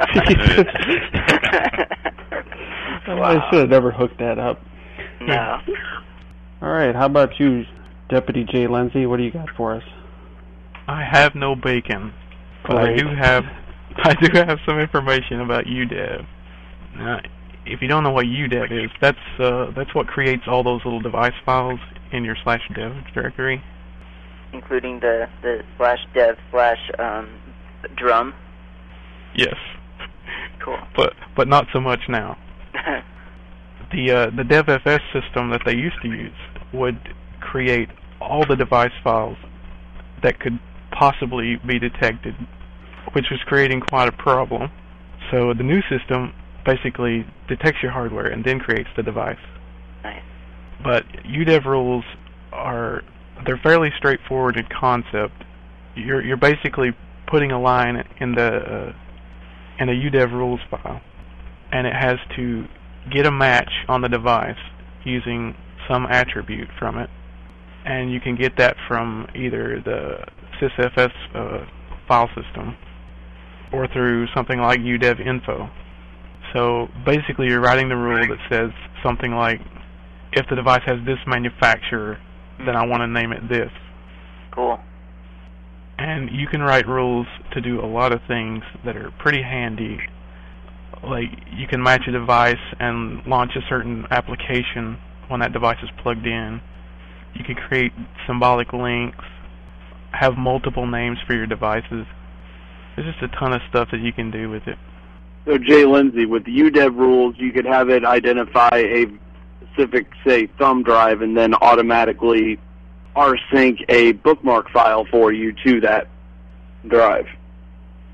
Wow. I should have never hooked that up. No. All right, how about you, Deputy Jay Lindsay? What do you got for us? I have no bacon, but I Great. do have I do have some information about U D E V. Now, if you don't know what U D E V is, that's uh, that's what creates all those little device files in your slash dev directory. Including the, the slash dev slash um, drum. Yes, Cool. but but not so much now. The uh, the DevFS system that they used to use would create all the device files that could possibly be detected, which was creating quite a problem. So the new system basically detects your hardware and then creates the device. Nice. But U D E V rules are they're fairly straightforward in concept. You're you're basically putting a line in the uh, in a U D E V rules file, and it has to get a match on the device using some attribute from it, and you can get that from either the sysfs uh, file system or through something like U D E V info. So basically you're writing the rule that says something like, if the device has this manufacturer, then I want to name it this. Cool. And you can write rules to do a lot of things that are pretty handy. Like, you can match a device and launch a certain application when that device is plugged in. You can create symbolic links, have multiple names for your devices. There's just a ton of stuff that you can do with it. So, Jay Lindsay, with the U D E V rules, you could have it identify a specific, say, thumb drive and then automatically rsync a bookmark file for you to that drive.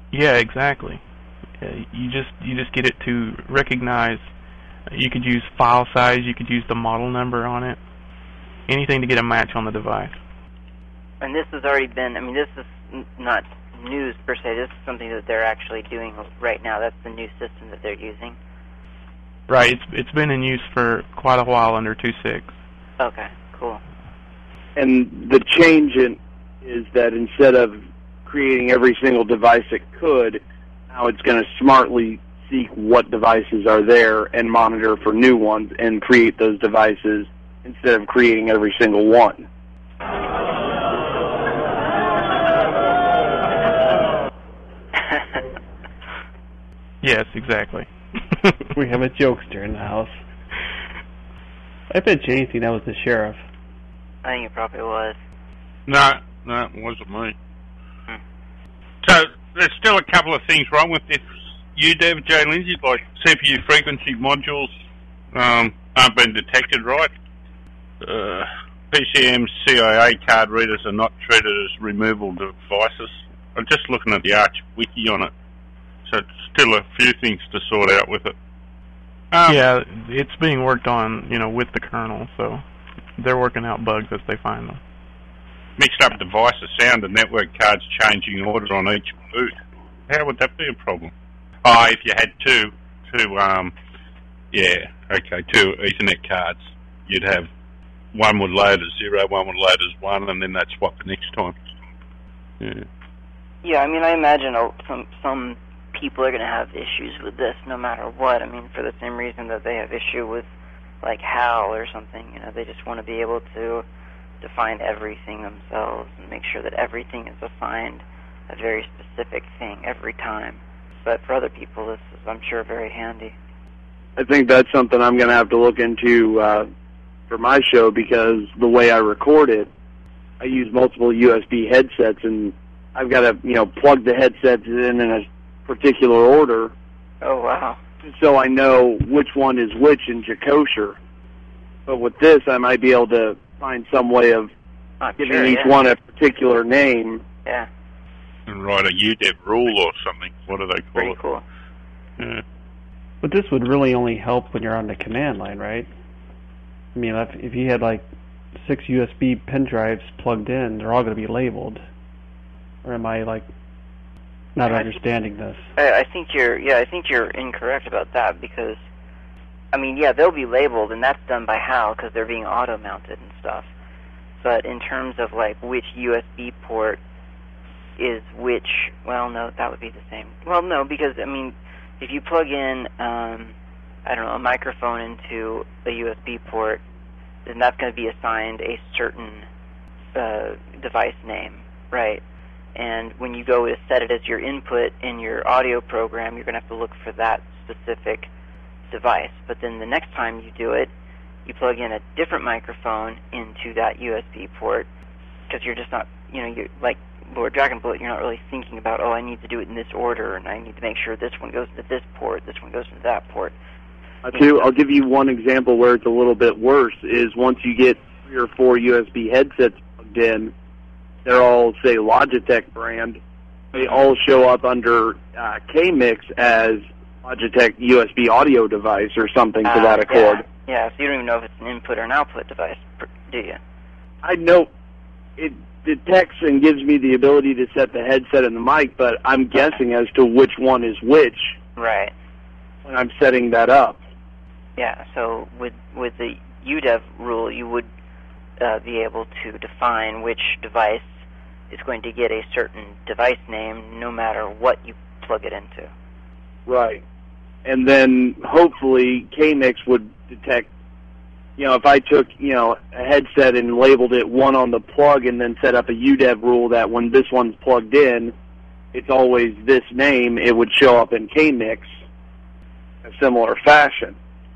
Yeah, exactly. Uh, you just you just get it to recognize. You could use file size. You could use the model number on it. Anything to get a match on the device. And this has already been. I mean, this is n- not news per se. This is something that they're actually doing right now. That's the new system that they're using. Right. It's it's been in use for quite a while under two point six. Okay. Cool. And the change in is that instead of creating every single device it could, now it's going to smartly seek what devices are there and monitor for new ones and create those devices instead of creating every single one. Yes, exactly. We have a jokester in the house. I bet you anything that was the sheriff. I think it probably was. No, no, it wasn't me. Hmm. So there's still a couple of things wrong with this U D E V, Jay Lindsay, like C P U frequency modules um, aren't being detected right. Uh, P C M C I A card readers are not treated as removable devices. I'm just looking at the Arch wiki on it. So it's still a few things to sort out with it. Um, yeah, it's being worked on, you know, with the kernel, so they're working out bugs as they find them. Mixed up devices, sound and network cards changing order on each boot. How would that be a problem? Oh, if you had two, two, um, yeah, okay, two Ethernet cards, you'd have one would load as zero, one would load as one, and then they'd swap the next time. Yeah. Yeah, I mean, I imagine uh, some some people are going to have issues with this no matter what. I mean, for the same reason that they have issue with, like, HAL or something. You know, they just want to be able to define everything themselves and make sure that everything is assigned a very specific thing every time. But for other people, this is, I'm sure, very handy. I think that's something I'm going to have to look into uh, for my show, because the way I record it, I use multiple U S B headsets, and I've got to, you know, plug the headsets in in a particular order. Oh, wow. So I know which one is which in Jacosher. But with this, I might be able to find some way of I'm giving sure, each yeah. one a particular name. Yeah. And write a U D E V rule or something. What do they call Pretty it? cool. Yeah. But this would really only help when you're on the command line, right? I mean, if, if you had like six U S B pen drives plugged in, they're all going to be labeled. Or am I like not I understanding this? I, I think you're, yeah, I think you're incorrect about that, because, I mean, yeah, they'll be labeled, and that's done by HAL because they're being auto-mounted and stuff. But in terms of like which U S B port is which, well, no, that would be the same. Well, no, because I mean, if you plug in, um, I don't know, a microphone into a U S B port, then that's going to be assigned a certain uh, device name, right? And when you go to set it as your input in your audio program, you're going to have to look for that specific device. But then the next time you do it, you plug in a different microphone into that U S B port, because you're just not, you know, you're like Lord Dragonbloat, you're not really thinking about, oh, I need to do it in this order, and I need to make sure this one goes into this port, this one goes into that port. I'll, too, I'll give you one example where it's a little bit worse, is once you get three or four U S B headsets plugged in, they're all, say, Logitech brand, they all show up under uh, K-Mix as Logitech U S B audio device or something to uh, that accord. Yeah. yeah, so you don't even know if it's an input or an output device, do you? I know it detects and gives me the ability to set the headset and the mic, but I'm guessing as to which one is which. Right. When I'm setting that up. Yeah, so with with the U D E V rule, you would uh, be able to define which device is going to get a certain device name no matter what you plug it into. Right. And then hopefully K-Mix would detect, you know, if I took, you know, a headset and labeled it one on the plug and then set up a U D E V rule that when this one's plugged in, it's always this name, it would show up in K-Mix in a similar fashion.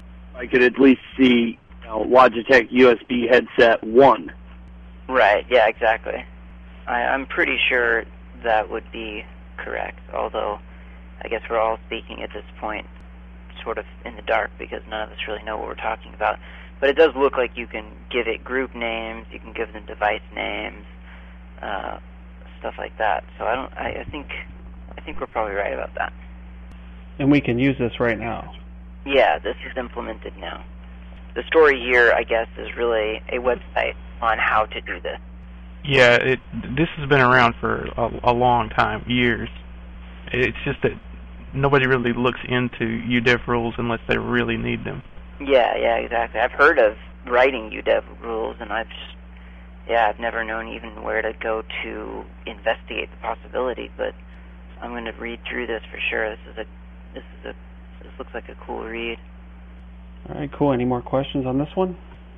I could at least see, you know, Logitech U S B headset one. Right, yeah, exactly. I, I'm pretty sure that would be correct, although I guess we're all speaking at this point sort of in the dark because none of us really know what we're talking about. But it does look like you can give it group names, you can give them device names, uh, stuff like that. So I don't. I, I think I think we're probably right about that. And we can use this right now. Yeah, this is implemented now. The story here, I guess, is really a website on how to do this. Yeah, it. This has been around for a, a long time, years. It's just that nobody really looks into U D E V rules unless they really need them. Yeah, yeah, exactly. I've heard of writing U D E V rules, and I've just, yeah, I've never known even where to go to investigate the possibility. But I'm going to read through this for sure. This is a, this is a, this looks like a cool read. All right, cool. Any more questions on this one?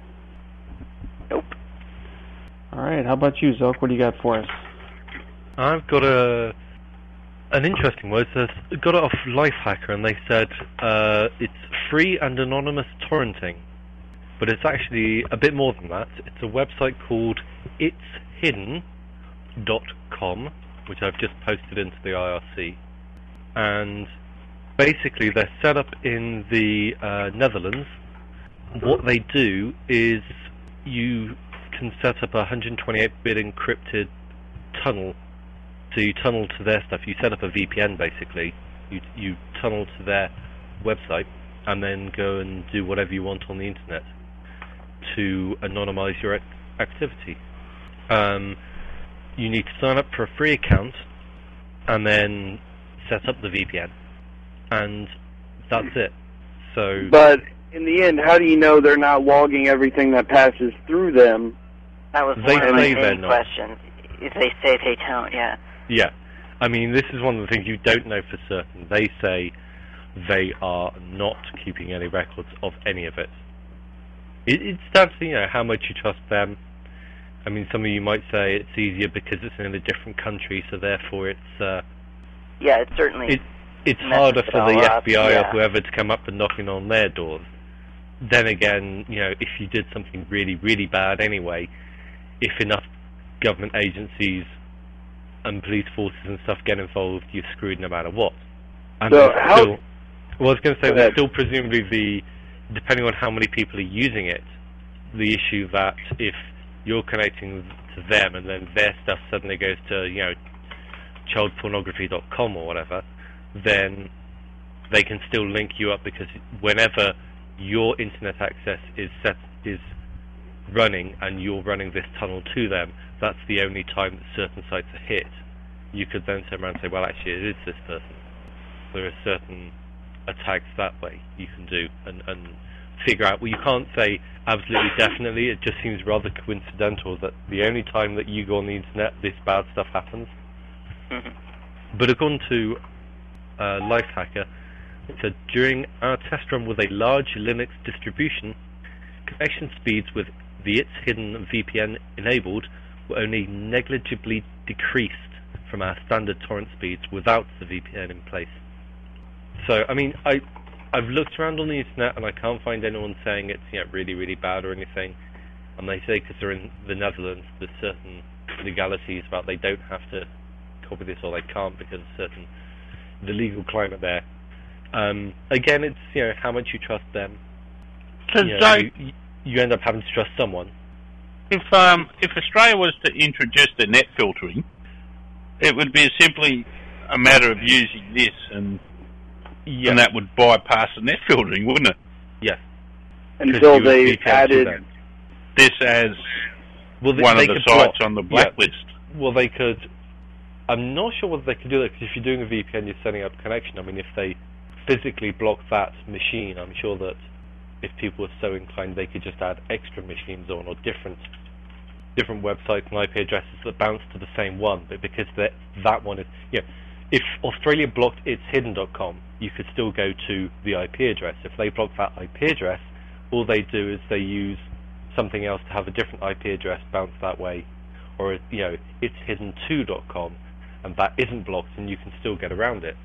Nope. All right, how about you, Zoke? What do you got for us? I've got a an interesting one. It says, got it off Lifehacker, and they said uh, it's free and anonymous torrenting, but it's actually a bit more than that. It's a website called its hidden dot com, which I've just posted into the I R C, and basically they're set up in the uh, Netherlands. What they do is you can set up a one hundred twenty-eight bit encrypted tunnel. So you tunnel to their stuff. You set up a V P N basically. You you tunnel to their website and then go and do whatever you want on the internet to anonymize your ac- activity. Um, you need to sign up for a free account and then set up the V P N, and that's it. So, but in the end, how do you know they're not logging everything that passes through them? That was they one of my say they're main not. questions. If they say they don't, yeah. Yeah, I mean, this is one of the things you don't know for certain. They say they are not keeping any records of any of it. It it's down to, you know, how much you trust them. I mean, some of you might say it's easier because it's in a different country, so therefore it's uh, yeah, it's certainly it, it's messes harder it for all the up, F B I yeah. or whoever to come up and knocking on their doors. Then again, you know, if you did something really, really bad anyway, if enough government agencies and police forces and stuff get involved, you're screwed no matter what. And So there's how- still, well, I was going to say, Go there's ahead. still presumably the, depending on how many people are using it, the issue that if you're connecting to them and then their stuff suddenly goes to, you know, child pornography dot com or whatever, then they can still link you up, because whenever your internet access is set is running and you're running this tunnel to them, that's the only time that certain sites are hit. You could then turn around and say, well, actually, it is this person. There are certain attacks that way you can do and, and figure out. Well, you can't say absolutely definitely. It just seems rather coincidental that the only time that you go on the internet, this bad stuff happens. Mm-hmm. But according to uh, Lifehacker, it said, during our test run with a large Linux distribution, connection speeds with the It's Hidden V P N enabled were only negligibly decreased from our standard torrent speeds without the V P N in place. So, I mean, I, I've looked around on the internet and I can't find anyone saying it's, you know, really, really bad or anything. And they say because they're in the Netherlands, there's certain legalities about they don't have to copy this, or they can't because of certain the legal climate there. Um, again, it's, you know, how much you trust them. So, You know, so you, you end up having to trust someone. if um, if Australia was to introduce the net filtering, it would be simply a matter of using this, and Yeah. and that would bypass the net filtering, wouldn't it? Yes. Until you would they V P N to added. them. This as Well, they, one they of the could sites block- on the yeah. blacklist. Well, they could. I'm not sure whether they could do that, because if you're doing a V P N, you're setting up a connection. I mean, if they physically block that machine, I'm sure that if people were so inclined, they could just add extra machines on, or different different websites and I P addresses that bounce to the same one. But because that that one is, you know, if Australia blocked its hidden dot com, you could still go to the I P address. If they block that I P address, all they do is they use something else to have a different I P address bounce that way, or, you know, it's hidden two dot com, and that isn't blocked, and you can still get around it.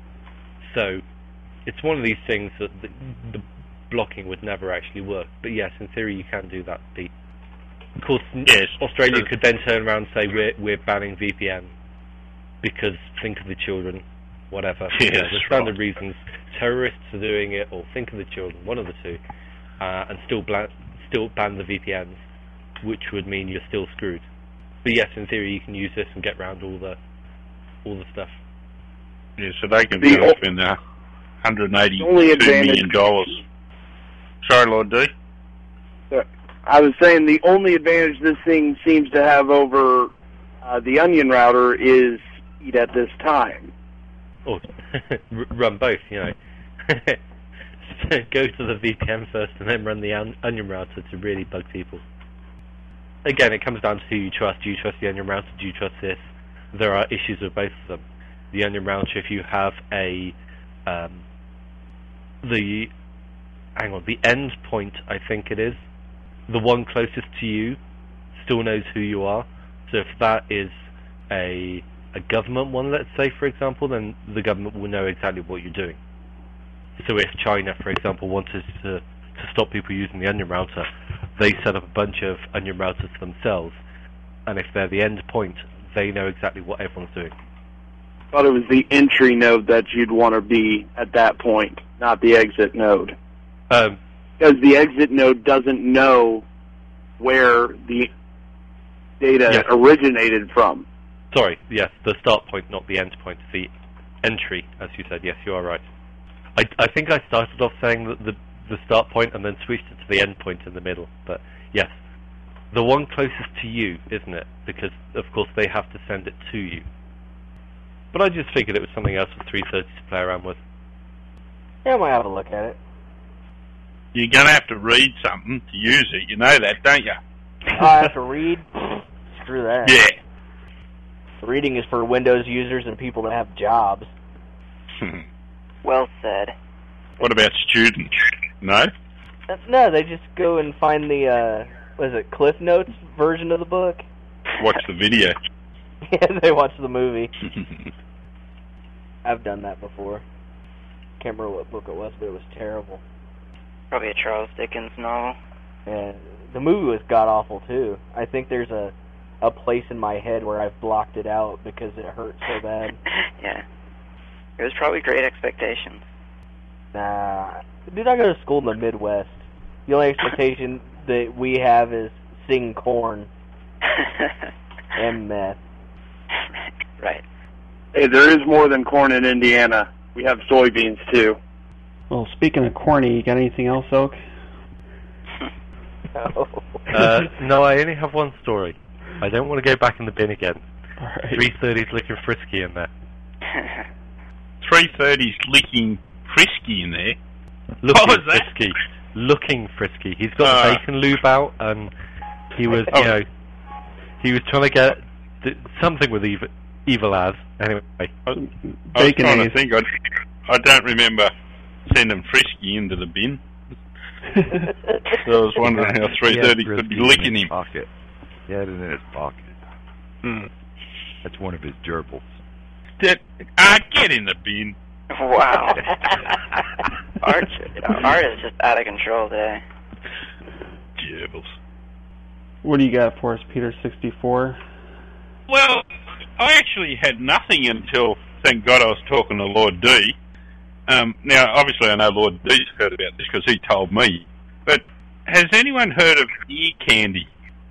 So it's one of these things that the, the blocking would never actually work. But yes, in theory, you can do that, Pete. Of course, Yes. Australia Sure. could then turn around and say we're we're banning V P N because think of the children, whatever. Yes, You know, the standard right. reasons. Terrorists are doing it, or think of the children, one of the two, uh, and still bla- still ban the V P Ns, which would mean you're still screwed. But yes, in theory, you can use this and get around all the all the stuff. Yeah, so they can The go o- spend uh, one hundred eighty-two only advantage- million dollars. Sorry, Lord D. I was saying the only advantage this thing seems to have over uh, the Onion router is speed at this time. Or r- run both, you know. Go to the V P N first and then run the on- Onion router to really bug people. Again, it comes down to who you trust. Do you trust the Onion router? Do you trust this? There are issues with both of them. The Onion router, if you have a um, the hang on, the end point, I think it is, the one closest to you still knows who you are. So if that is a a government one, let's say, for example, then the government will know exactly what you're doing. So if China, for example, wanted to to stop people using the Onion router, they set up a bunch of Onion routers themselves, and if they're the end point, they know exactly what everyone's doing. I thought it was the entry node that you'd want to be at that point, not the exit node. Um, because the exit node doesn't know where the data yes. originated from. Sorry, yes, the start point, not the end point, the entry, as you said. Yes, you are right. I, I think I started off saying that the, the start point and then switched it to the end point in the middle. But yes, the one closest to you, isn't it? Because, of course, they have to send it to you. But I just figured it was something else for three thirty to play around with. Yeah, I might have a look at it. You're going to have to read something to use it. You know that, don't you? I have to read? Screw that. Yeah. Reading is for Windows users and people that have jobs. Well said. What about students? No? That's, no, they just go and find the, uh, what is it, Cliff Notes version of the book? Watch the video. Yeah, they watch the movie. I've done that before. Can't remember what book it was, but it was terrible. Probably a Charles Dickens novel. And the movie was god-awful, too. I think there's a, a place in my head where I've blocked it out because it hurt so bad. Yeah. It was probably Great Expectations. Nah. Dude, I go to school in the Midwest. The only expectation that we have is sing corn and meth. Right. Hey, there is more than corn in Indiana. We have soybeans, too. Well, speaking of corny, you got anything else, Oak? No. Uh, no, I only have one story. I don't want to go back in the bin again. All right. three thirty's looking frisky in there. three thirty's licking frisky in there. Looking What was that? frisky. Looking frisky. He's got Uh. the bacon lube out, and he was, Oh. you know, he was trying to get th- something with evil, evil as. Anyway. I was, I was trying to Baconaise. think. I, I don't remember sending frisky into the bin. So I was wondering how three thirty He had could be Frisky in licking his him. Pocket. He had it in his pocket. Hmm. That's one of his gerbils. That, ah, get in the bin. Wow. Art, art is just out of control today. Gerbils. What do you got for us, Peter sixty-four? Well, I actually had nothing until, thank God, I was talking to Lord D. Um, now, obviously, I know Lord D's heard about this because he told me. But has anyone heard of ear candy?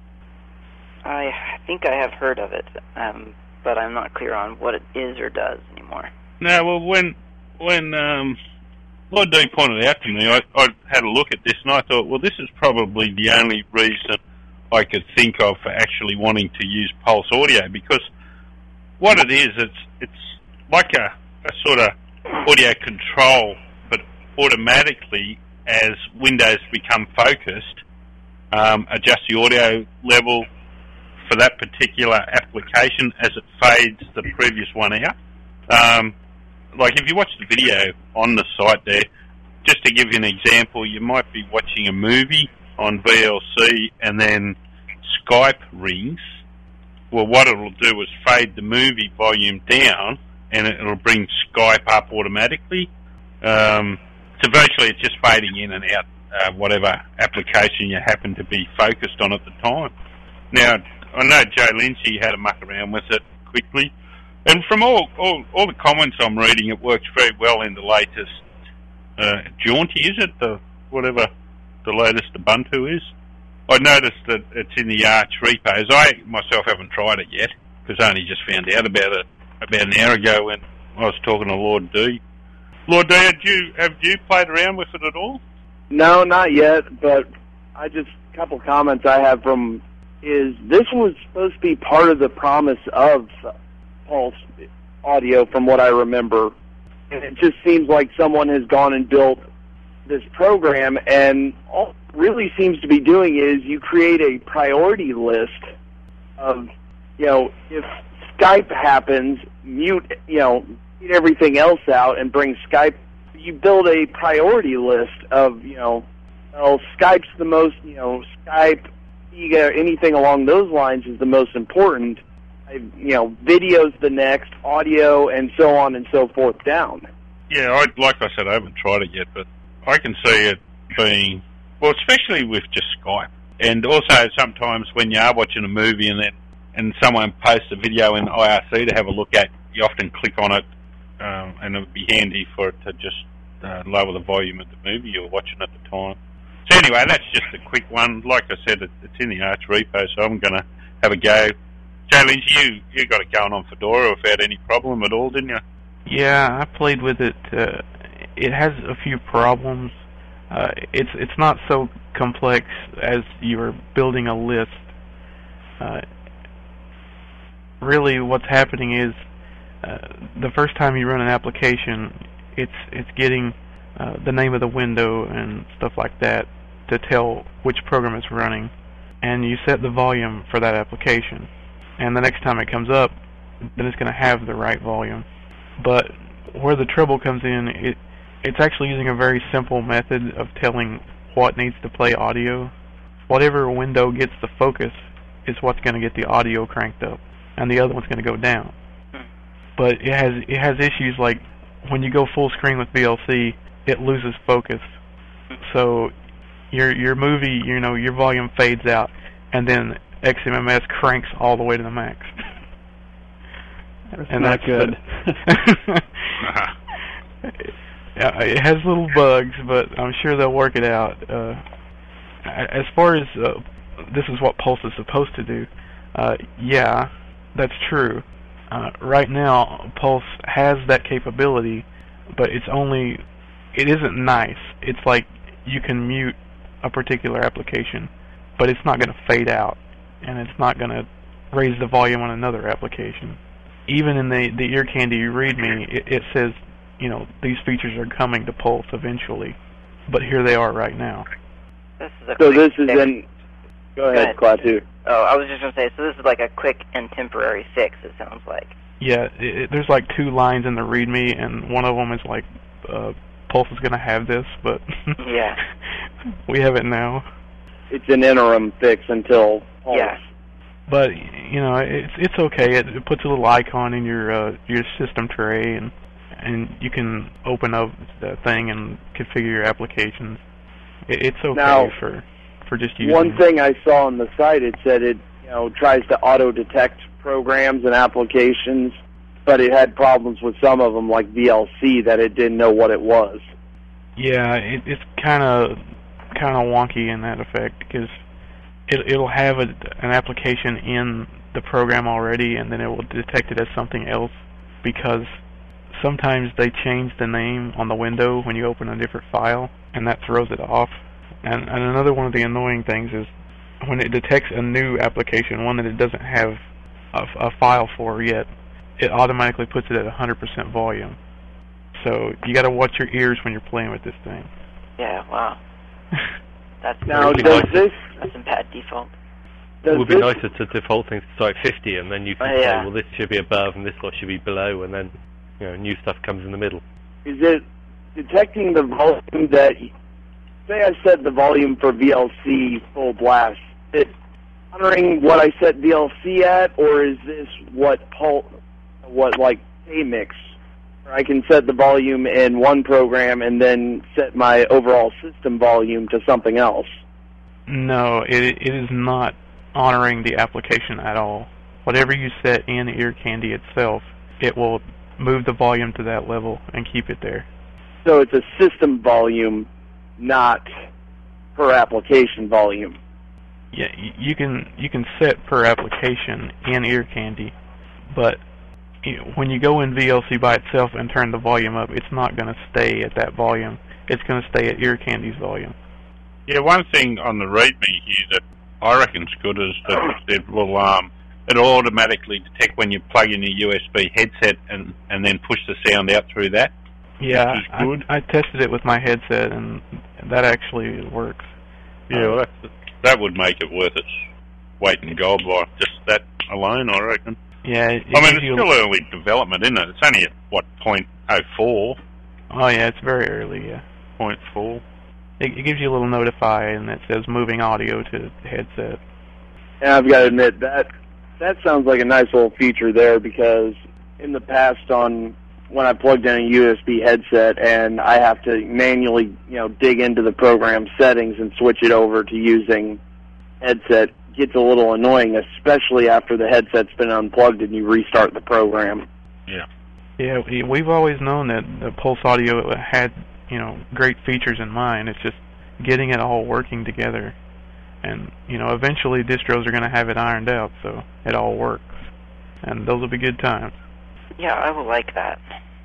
I think I have heard of it, um, but I'm not clear on what it is or does anymore. No, well, when when um, Lord D pointed out to me, I, I had a look at this and I thought, well, this is probably the only reason I could think of for actually wanting to use Pulse Audio, because what it is, it's it's like a, a sort of audio control, but automatically, as Windows become focused, um, adjust the audio level for that particular application as it fades the previous one out. Um, like if you watch the video on the site there, just to give you an example, you might be watching a movie on V L C and then Skype rings. Well, what it'll do is fade the movie volume down and it'll bring Skype up automatically. Um, so virtually it's just fading in and out uh, whatever application you happen to be focused on at the time. Now, I know Joe Lindsay had a muck around with it quickly, and from all, all, all the comments I'm reading, it works very well in the latest uh, Jaunty, is it? The whatever the latest Ubuntu is. I noticed that it's in the Arch repos. I myself haven't tried it yet, because I only just found out about it about an hour ago when I was talking to Lord D. Lord D, had you, have you played around with it at all? No, not yet, but I just, a couple comments I have from is this was supposed to be part of the promise of Pulse Audio from what I remember. And it just seems like someone has gone and built this program, and all it really seems to be doing is you create a priority list of, you know, if Skype happens, mute, you know, mute everything else out and bring Skype. You build a priority list of, you know, well, Skype's the most, you know, Skype, anything along those lines is the most important. You know, video's the next, audio, and so on and so forth down. Yeah, I, like I said, I haven't tried it yet, but I can see it being, well, especially with just Skype. And also sometimes when you are watching a movie and then and someone posts a video in I R C to have a look at, you often click on it, um, and it would be handy for it to just uh, lower the volume of the movie you're watching at the time. So anyway, that's just a quick one. Like I said, it, it's in the Arch repo, so I'm going to have a go. J-Lynch, you, you got it going on Fedora without any problem at all, didn't you? Yeah, I played with it. Uh, it has a few problems. Uh, it's it's not so complex as you're building a list. Uh, really, what's happening is uh, the first time you run an application, it's it's getting uh, the name of the window and stuff like that to tell which program it's running, and you set the volume for that application. And the next time it comes up, then it's going to have the right volume. But where the trouble comes in, it it's actually using a very simple method of telling what needs to play audio. Whatever window gets the focus is what's going to get the audio cranked up, and the other one's going to go down. But it has it has issues like when you go full screen with V L C, it loses focus. So your your movie, you know, your volume fades out, and then X M M S cranks all the way to the max. That's and not that's good. Yeah, it has little bugs, but I'm sure they'll work it out. Uh, as far as uh, this is what Pulse is supposed to do, uh, yeah, that's true. Uh, right now, Pulse has that capability, but it's only, it isn't nice. It's like you can mute a particular application, but it's not going to fade out, and it's not going to raise the volume on another application. Even in the, the Ear Candy README, it, it says, you know, these features are coming to Pulse eventually, but here they are right now. This is a So quick this is fix. in... Go ahead, Go ahead. Klaatu. Oh, I was just going to say, so this is like a quick and temporary fix, it sounds like. Yeah, it, it, there's like two lines in the README, and one of them is like, uh, Pulse is going to have this, but Yeah. we have it now. It's an interim fix until Pulse. Yeah. But you know, it's it's okay. It, it puts a little icon in your uh, your system tray, and and you can open up the thing and configure your applications. It, it's okay Now, for for just using. One thing I saw on the site, it said it you know tries to auto detect programs and applications, but it had problems with some of them, like V L C, that it didn't know what it was. Yeah, it, it's kind of kind of wonky in that effect because it it'll have a, an application in the program already, and then it will detect it as something else because sometimes they change the name on the window when you open a different file, and that throws it off. And, and another one of the annoying things is when it detects a new application, one that it doesn't have a, a file for yet, it automatically puts it at one hundred percent volume. So you got to watch your ears when you're playing with this thing. Yeah, wow. That's Now, Really does nice. this... That's a bad default. It Does would be this nicer to default things to like fifty, and then you can Oh, yeah. say, well, this should be above and this lot should be below, and then you know new stuff comes in the middle. Is it detecting the volume that, say I set the volume for V L C full blast, is it monitoring what I set V L C at, or is this what Pul- what like K-Mix, where I can set the volume in one program and then set my overall system volume to something else? No, it it is not honoring the application at all. Whatever you set in Ear Candy itself, it will move the volume to that level and keep it there. So it's a system volume, not per application volume. Yeah, y- you can you can set per application in Ear Candy, but you know, when you go in V L C by itself and turn the volume up, it's not going to stay at that volume. It's going to stay at Ear Candy's volume. Yeah, one thing on the ReadMe here that I reckon's good is that it will um, it'll automatically detect when you plug in your U S B headset and, and then push the sound out through that. Yeah, which is good. I, I tested it with my headset, and that actually works. Yeah, well, that's, that would make it worth its weight in gold, like just that alone, I reckon. Yeah, it, I mean, it's still early development, isn't it? It's only at, what, point oh four? Oh, yeah, it's very early, yeah. point four. It, it gives you a little notify, and it says moving audio to the headset. And I've got to admit, that that sounds like a nice little feature there, because in the past on when I plugged in a U S B headset and I have to manually, you know, dig into the program settings and switch it over to using headset, gets a little annoying, especially after the headset's been unplugged and you restart the program. Yeah. Yeah, we- we've always known that the Pulse Audio had, you know, great features in mind. It's just getting it all working together. And, you know, eventually distros are going to have it ironed out, so it all works. And those will be good times. Yeah, I will like that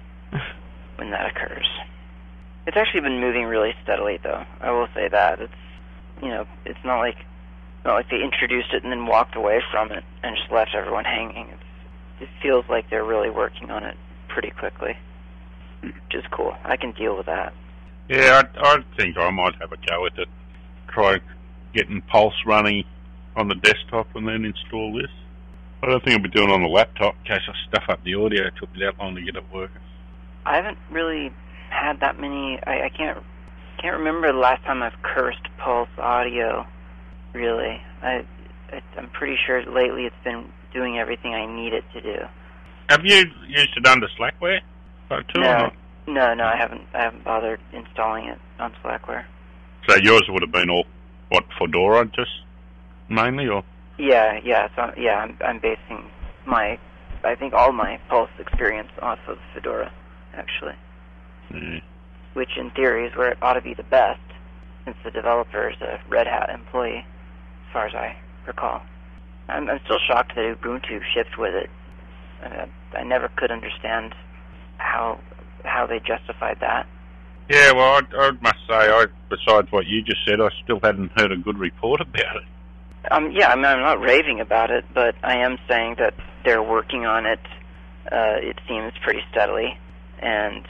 when that occurs. It's actually been moving really steadily, though. I will say that. It's, you know, it's not like not like they introduced it and then walked away from it and just left everyone hanging. It's, it feels like they're really working on it pretty quickly, which is cool. I can deal with that. Yeah, I, I think I might have a go at it. Try getting Pulse running on the desktop and then install this. I don't think I'll be doing it on the laptop in case I stuff up the audio. It took me that long to get it working. I haven't really had that many. I, I can't can't remember the last time I've cursed Pulse Audio. Really, I, I I'm pretty sure lately it's been doing everything I need it to do. Have you used it under Slackware? Uh, too, No, no, no. I haven't. I haven't bothered installing it on Slackware. So yours would have been all what Fedora just mainly, or? Yeah, yeah, so yeah. I'm I'm basing my, I think all my Pulse experience off of Fedora, actually. Mm. Which in theory is where it ought to be the best, since the developer is a Red Hat employee, as far as I recall. I'm, I'm still shocked that Ubuntu shipped with it. Uh, I never could understand how how they justified that. Yeah, well, I, I must say, I besides what you just said, I still hadn't heard a good report about it. Um, yeah, I mean, I'm not raving about it, but I am saying that they're working on it, uh, it seems, pretty steadily. And,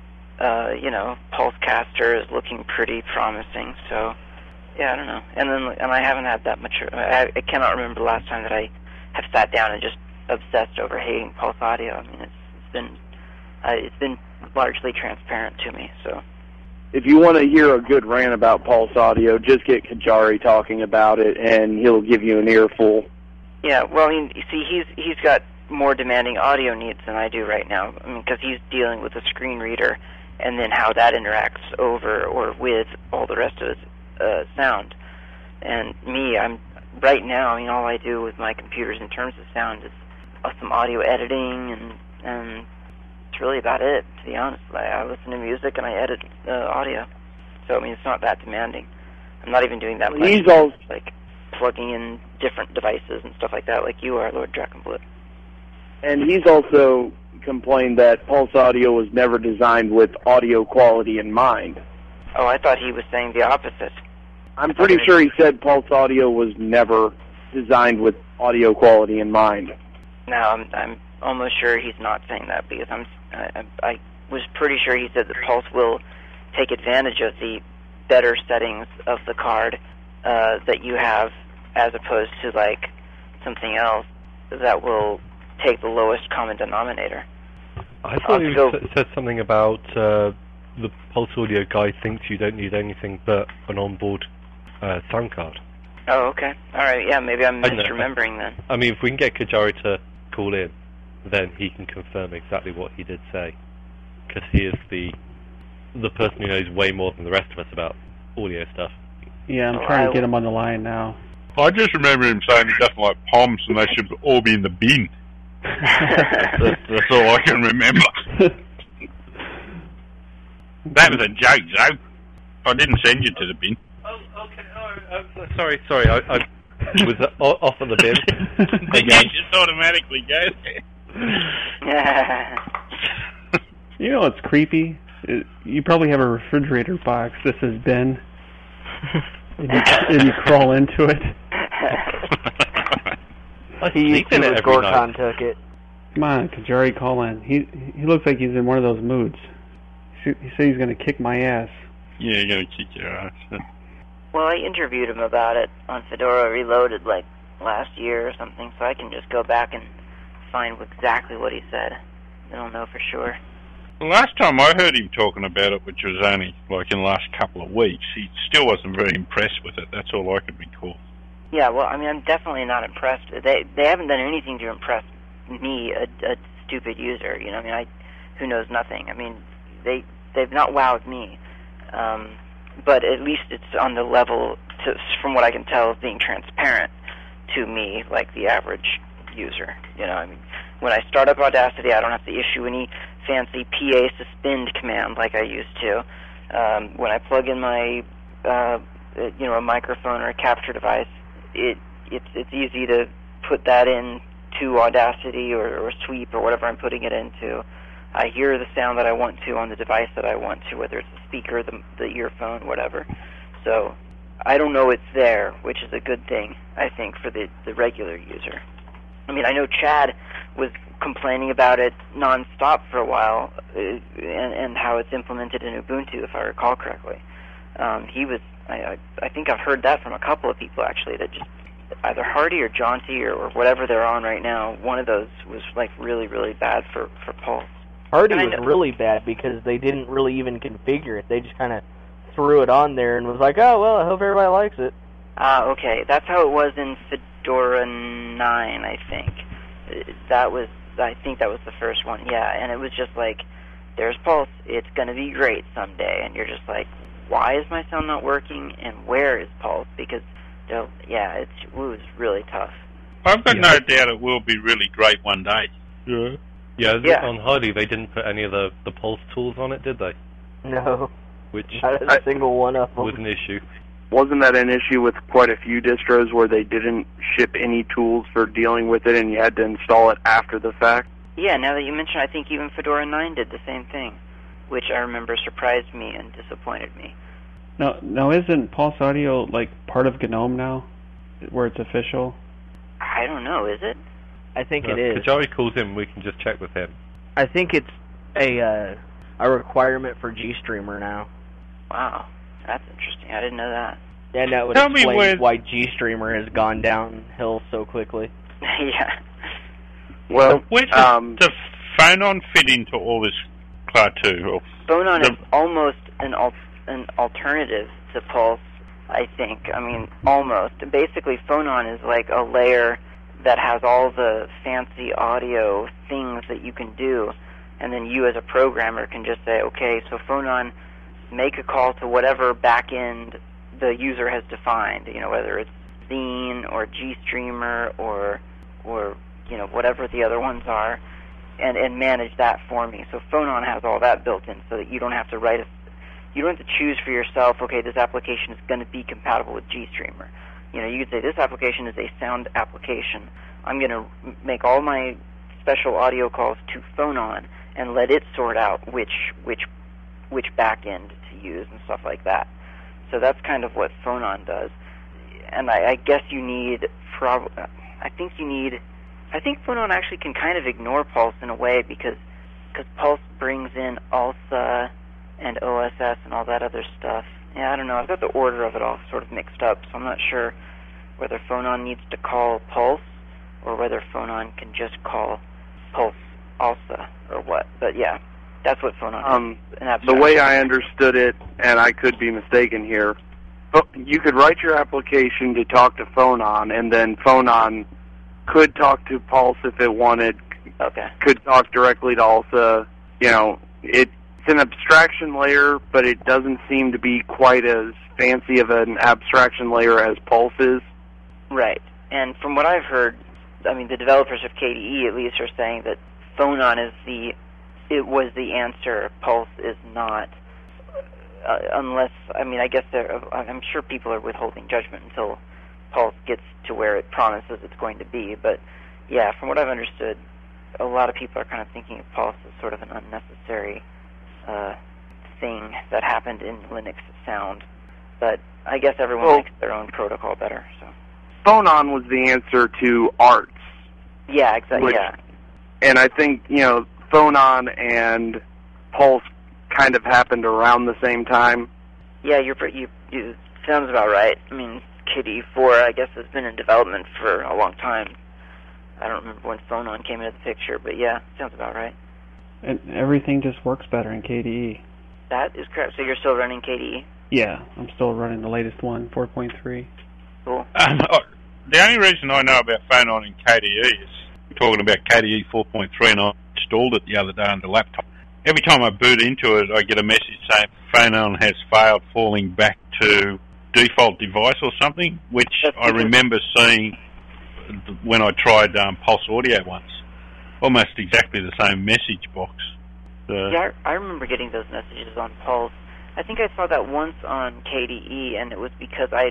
uh, you know, Pulsecaster is looking pretty promising, so, yeah, I don't know. And then, and I haven't had that much, I, I cannot remember the last time that I have sat down and just obsessed over hating Pulse Audio. I mean, it's, it's been, uh, it's been largely transparent to me, so. If you want to hear a good rant about Pulse Audio, just get Kajari talking about it, and he'll give you an earful. Yeah, well, I mean, you see, he's he's got more demanding audio needs than I do right now. I mean, because he's dealing with a screen reader, and then how that interacts over or with all the rest of his uh, sound. And me, I'm right now. I mean, all I do with my computers in terms of sound is uh, some audio editing, and and. That's really about it, to be honest. I, I listen to music and I edit uh, audio. So, I mean, it's not that demanding. I'm not even doing that much. He's all... Like, plugging in different devices and stuff like that, like you are, Lord Drakenblut. And he's also complained that Pulse Audio was never designed with audio quality in mind. Oh, I thought he was saying the opposite. I'm pretty sure he said Pulse Audio was never designed with audio quality in mind. No, I'm, I'm almost sure he's not saying that, because I'm, I, I was pretty sure he said that Pulse will take advantage of the better settings of the card uh, that you have, as opposed to like something else that will take the lowest common denominator. I thought you so, said something about uh, the Pulse Audio guy thinks you don't need anything but an onboard uh, sound card. Oh, okay. All right, yeah, maybe I'm misremembering then. I mean, if we can get Kajari to call in, then he can confirm exactly what he did say, because he is the the person who knows way more than the rest of us about audio stuff. Yeah, I'm trying to get him on the line now. I just remember him saying he doesn't like P O Ms and they should all be in the bin. that's, that's all I can remember. That was a joke, Joe. I didn't send you to the bin. Oh, okay. Oh, I'm sorry, sorry. I, I was off of the bin. You just automatically go there. You know what's creepy? It, you probably have a refrigerator box that says Ben, and, you, and you crawl into it. I He sleep in it every Gorkon night. took it. Come on, Kajari, call in. He he looks like he's in one of those moods. He, he said he's going to kick my ass. Yeah, you're going to kick your ass. Well, I interviewed him about it on Fedora Reloaded like last year or something, so I can just go back and find exactly what he said. Then I'll know for sure. The last time I heard him talking about it, which was only like in the last couple of weeks, he still wasn't very impressed with it. That's all I could recall. Yeah, well, I mean, I'm definitely not impressed. They they haven't done anything to impress me, a, a stupid user. You know, I mean, I who knows nothing. I mean, they they've not wowed me. Um, but at least it's on the level, to, from what I can tell, of being transparent to me, like the average user. You know, I mean, when I start up Audacity, I don't have to issue any fancy P A suspend command like I used to. Um, when I plug in my, uh, you know, a microphone or a capture device, it it's it's easy to put that in to Audacity or, or Sweep or whatever I'm putting it into. I hear the sound that I want to on the device that I want to, whether it's the speaker, the, the earphone, whatever. So I don't know it's there, which is a good thing, I think, for the, the regular user. I mean, I know Chad was complaining about it nonstop for a while, uh, and, and how it's implemented in Ubuntu, if I recall correctly. Um, he was, I, I, I think I've heard that from a couple of people, actually, that just either Hardy or Jaunty or, or whatever they're on right now, one of those was, like, really, really bad for, for Pulse. Hardy And I was know- really bad because they didn't really even configure it. They just kind of threw it on there and was like, oh, well, I hope everybody likes it. Ah, okay. That's how it was in Fedora nine, I think. Uh, That was, I think that was the first one, yeah. And it was just like, there's Pulse, it's going to be great someday. And you're just like, why is my sound not working, and where is Pulse? Because, they'll- yeah, it's, it was really tough. I've got Yeah. no doubt it will be really great one day. Yeah. Yeah, Yeah. on Hardy they didn't put any of the, the Pulse tools on it, did they? No, Which not a single one of them. was an issue. Wasn't that an issue with quite a few distros where they didn't ship any tools for dealing with it and you had to install it after the fact? Yeah, now that you mention, I think even Fedora nine did the same thing, which I remember surprised me and disappointed me. Now, now isn't Pulse Audio like part of GNOME now, where it's official? I don't know, is it? I think Uh, it is. If Kajari calls in, we can just check with him. I think it's a uh, a requirement for GStreamer now. Wow, that's interesting. I didn't know that. And that would Tell me explain where- why GStreamer has gone downhill so quickly. Yeah. Well, Where's the, um, the Phonon fit into all this Klaatu? Or Phonon the- is almost an al- an alternative to Pulse, I think. I mean, almost. Basically, Phonon is like a layer that has all the fancy audio things that you can do, and then you as a programmer can just say, okay, so Phonon, make a call to whatever backend the user has defined, you know, whether it's Zine or GStreamer or, or you know, whatever the other ones are, and, and manage that for me. So Phonon has all that built in so that you don't have to write a, you don't have to choose for yourself, okay, this application is going to be compatible with GStreamer. You know, you could say this application is a sound application. I'm going to make all my special audio calls to Phonon and let it sort out which which which backend to use and stuff like that. So that's kind of what Phonon does. And I, I guess you need, prob- I think you need, I think Phonon actually can kind of ignore Pulse in a way because cause Pulse brings in ALSA and O S S and all that other stuff. Yeah, I don't know. I've got the order of it all sort of mixed up, so I'm not sure whether Phonon needs to call Pulse or whether Phonon can just call Pulse ALSA or what. But yeah, that's what Phonon Um, is. An the abstraction. way I understood it, and I could be mistaken here, but you could write your application to talk to Phonon, and then Phonon could talk to Pulse if it wanted, Okay. could talk directly to ALSA. You know, it, it's an abstraction layer, but it doesn't seem to be quite as fancy of an abstraction layer as Pulse is. Right. And from what I've heard, I mean, the developers of K D E at least are saying that Phonon is the, it was the answer, Pulse is not. Uh, unless, I mean, I guess they're, I'm sure people are withholding judgment until Pulse gets to where it promises it's going to be. But yeah, from what I've understood, a lot of people are kind of thinking of Pulse as sort of an unnecessary uh, thing that happened in Linux sound. But I guess everyone well, likes their own protocol better. So. Phonon was the answer to Arts. Yeah, exactly. Which, yeah. And I think, you know, Phonon and Pulse kind of happened around the same time. Yeah, you're pretty, you, you sounds about right. I mean, K D E four, I guess, has been in development for a long time. I don't remember when Phonon came into the picture, but yeah, sounds about right. And everything just works better in K D E. That is correct. So you're still running K D E? Yeah, I'm still running the latest one, four point three. Cool. Um, oh, the only reason I know about Phonon and K D E is we're talking about K D E four point three, and I installed it the other day on the laptop. Every time I boot into it, I get a message saying Phonon has failed falling back to default device or something, which I remember seeing when I tried um, Pulse Audio once. Almost exactly the same message box. So, yeah, I, I remember getting those messages on Pulse. I think I saw that once on K D E, and it was because I'd,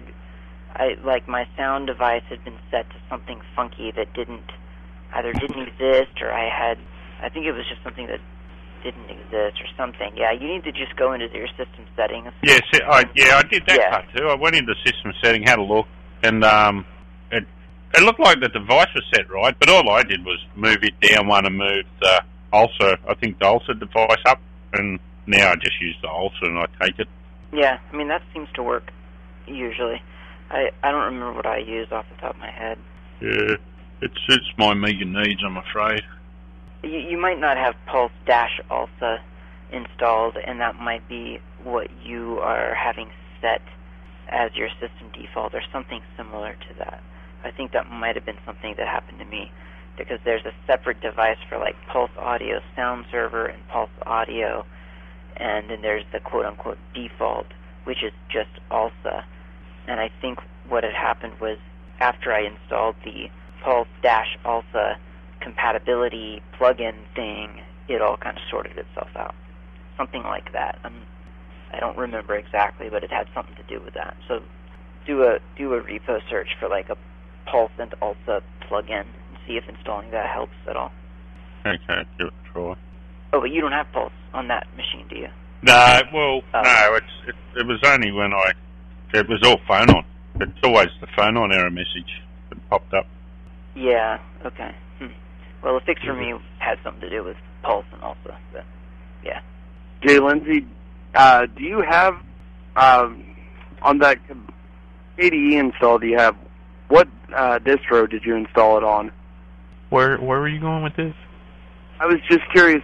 I like my sound device had been set to something funky that didn't either didn't exist or I had. I think it was just something that didn't exist or something. Yeah, you need to just go into your system settings. Yes, I, yeah, I did that yeah. part too. I went into system setting, had a look, and um, it it looked like the device was set right, but all I did was move it down one and move the Ulcer, I think the Ulcer device up, and now I just use the Ulcer and I take it. Yeah, I mean, that seems to work usually. I, I don't remember what I use off the top of my head. Yeah, it suits my Mega needs, I'm afraid. You, you might not have Pulse-Ulsa installed, and that might be what you are having set as your system default or something similar to that. I think that might have been something that happened to me, because there's a separate device for like Pulse Audio Sound Server and Pulse Audio, and then there's the quote-unquote default, which is just Ulsa. And I think what had happened was after I installed the Pulse-Ulsa compatibility plugin thing, it all kind of sorted itself out. Something like that. I'm, I don't remember exactly, but it had something to do with that. So do a do a repo search for like a Pulse and Ulsa plugin and see if installing that helps at all. Okay, give it a try. Oh, but you don't have Pulse on that machine, do you? No, well, oh. no, it's, it, it was only when I, it was all Phonon. It's always the Phonon error message that popped up. Yeah, okay. Hmm. Well, the fix for me had something to do with Pulse and Ulsa, but yeah. Jay Lindsay, uh, do you have, um, on that K D E install, do you have, what uh, distro did you install it on? Where where were you going with this? I was just curious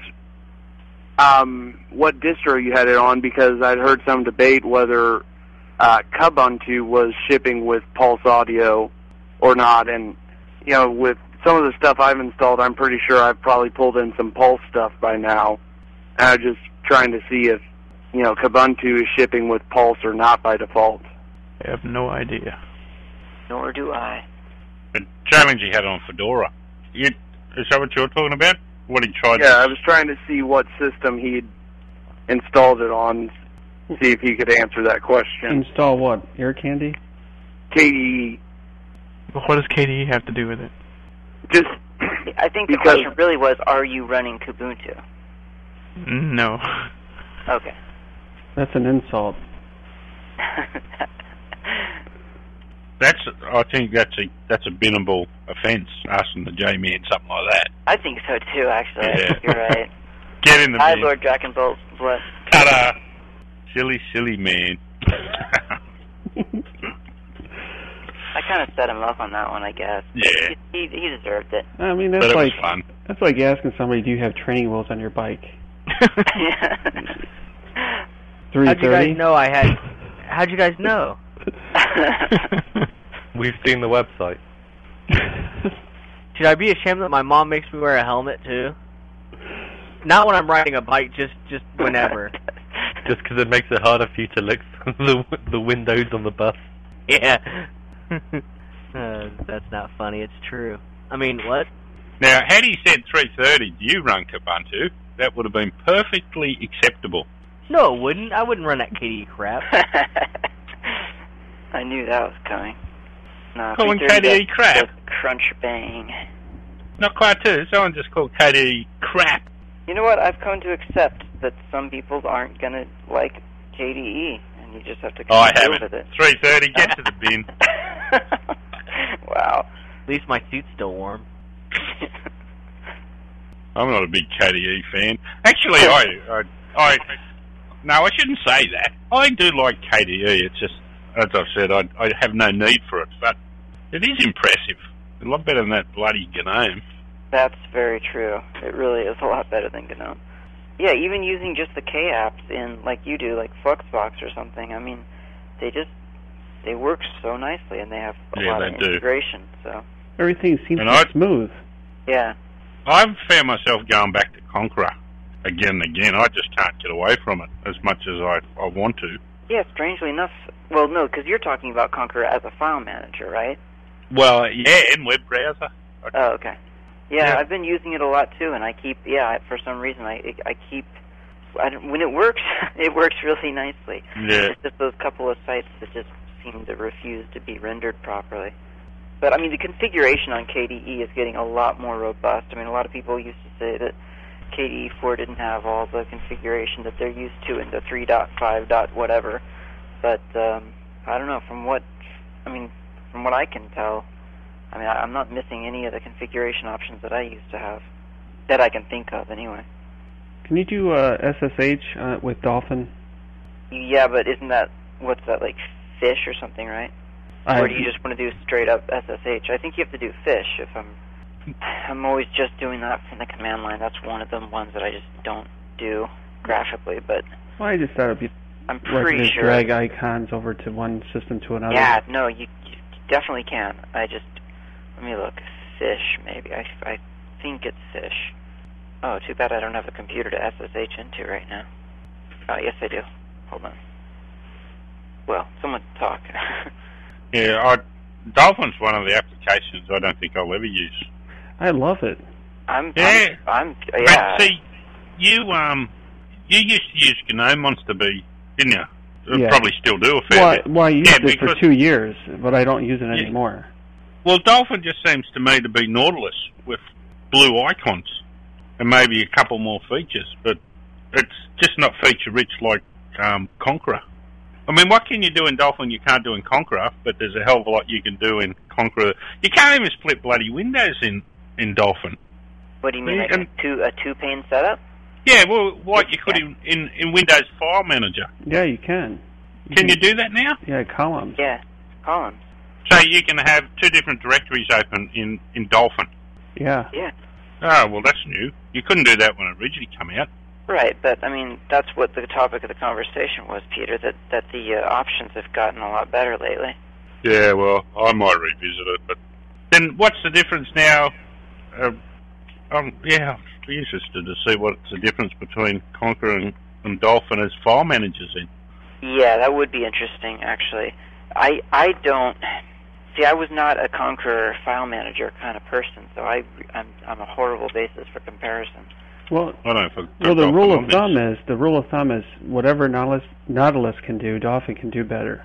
um, what distro you had it on, because I'd heard some debate whether uh, Kubuntu was shipping with Pulse Audio or not. And, you know, with some of the stuff I've installed, I'm pretty sure I've probably pulled in some Pulse stuff by now. And I'm just trying to see if, you know, Kubuntu is shipping with Pulse or not by default. I have no idea. Nor do I. The challenge he had on Fedora. You, is that what you're talking about? What he tried Yeah, to... I was trying to see what system he'd installed it on, see if he could answer that question. Install what? Air Candy? K D E. But what does K D E have to do with it? Just I think the because question really was, are you running Kubuntu? No. Okay. That's an insult. That's, I think that's a that's a binnable offence, asking the J-Man something like that. I think so too, actually. Yeah. I think you're right. Get in the Hi, bin. Lord Drakenbolt. Bless. Ta-da! Silly, silly man. I kind of set him up on that one, I guess. Yeah. He, he, he deserved it. I mean, that's But it like was fun. that's like asking somebody, do you have training wheels on your bike? three How'd you thirty? guys know I had... How'd you guys know? We've seen the website. Should I be ashamed that my mom makes me wear a helmet, too? Not when I'm riding a bike, just just whenever. Just because it makes it harder for you to look through the, the windows on the bus. Yeah. uh, that's not funny, it's true. I mean, what? Now, had he said three thirty, do you run Kubuntu? That would have been perfectly acceptable. No, it wouldn't. I wouldn't run that K D E crap. I knew that was coming. No, Calling three thirty, K D E crap. the crunch bang. Not quite too. Someone just called K D E crap. You know what? I've come to accept that some people aren't going to like K D E, and you just have to Oh, I deal haven't. with it. three thirty, get to the bin. Wow. At least my suit's still warm. I'm not a big K D E fan. Actually, I, I, I, no, I shouldn't say that. I do like K D E. It's just, as I've said, I, I have no need for it, but it is impressive. A lot better than that bloody GNOME. That's very true. It really is a lot better than GNOME. Yeah, even using just the K apps in, like you do, like Fluxbox or something, I mean, they just, they work so nicely, and they have a Yeah, lot they of do. integration, so. Everything seems And so I- smooth. Yeah. I've found myself going back to Conqueror again and again. I just can't get away from it as much as I, I want to. Yeah, strangely enough, well, no, because you're talking about Conqueror as a file manager, right? Well, yeah, in web browser. Oh, okay. Yeah, Yeah. I've been using it a lot too, and I keep, yeah, I- for some reason, I, I keep, I don't, when it works, it works really nicely. Yeah. It's just those couple of sites that just seem to refuse to be rendered properly. But, I mean, the configuration on K D E is getting a lot more robust. I mean, a lot of people used to say that K D E four didn't have all the configuration that they're used to in the three point five. whatever. But, um, I don't know, from what, I mean, from what I can tell, I mean, I, I'm not missing any of the configuration options that I used to have, that I can think of anyway. Can you do uh, S S H uh, with Dolphin? Yeah, but isn't that, what's that, like Fish or something, right? I- Or do you just want to do straight up S S H? I think you have to do Fish if I'm... I'm always just doing that from the command line. That's one of the ones that I just don't do graphically, but Well, I just thought it'd be I'm like pretty to sure... drag icons over to one system to another. Yeah, no, you, you definitely can. I just... Let me look. Fish, maybe. I, I think it's Fish. Oh, too bad I don't have a computer to S S H into right now. Oh, yes I do. Hold on. Well, someone talk. Yeah, I, Dolphin's one of the applications I don't think I'll ever use. I love it. I'm... Yeah. I'm... I'm yeah. But see, you, um, you used to use GNOME Monster B, didn't you? Yeah. Probably still do a fair Well, bit. well, I used Yeah, it for because- two years, but I don't use it Yeah. anymore. Well, Dolphin just seems to me to be Nautilus with blue icons and maybe a couple more features, but it's just not feature-rich like um, Conqueror. I mean, what can you do in Dolphin you can't do in Conqueror, but there's a hell of a lot you can do in Conqueror. You can't even split bloody windows in, in Dolphin. What do you mean, Yeah, like and- a, two, a two-pane setup? Yeah, well, what you could in, in, in Windows File Manager. Yeah, you can. Can you do that now? Yeah, columns. Yeah, columns. So you can have two different directories open in, in Dolphin. Yeah. Yeah. Oh, well, that's new. You couldn't do that when it originally came out. Right, but I mean, that's what the topic of the conversation was, Peter, that, that the uh, options have gotten a lot better lately. Yeah, well, I might revisit it, but then what's the difference now? Uh, um, yeah, I'd be interested to see what's the difference between Conqueror and, and Dolphin as file managers in. Yeah, that would be interesting, actually. I I don't... See, I was not a Conqueror file manager kind of person, so I, I'm, I'm a horrible basis for comparison. Well, I don't know if I well, the Dolphin rule on of this. thumb is the rule of thumb is whatever Nautilus, Nautilus can do, Dolphin can do better.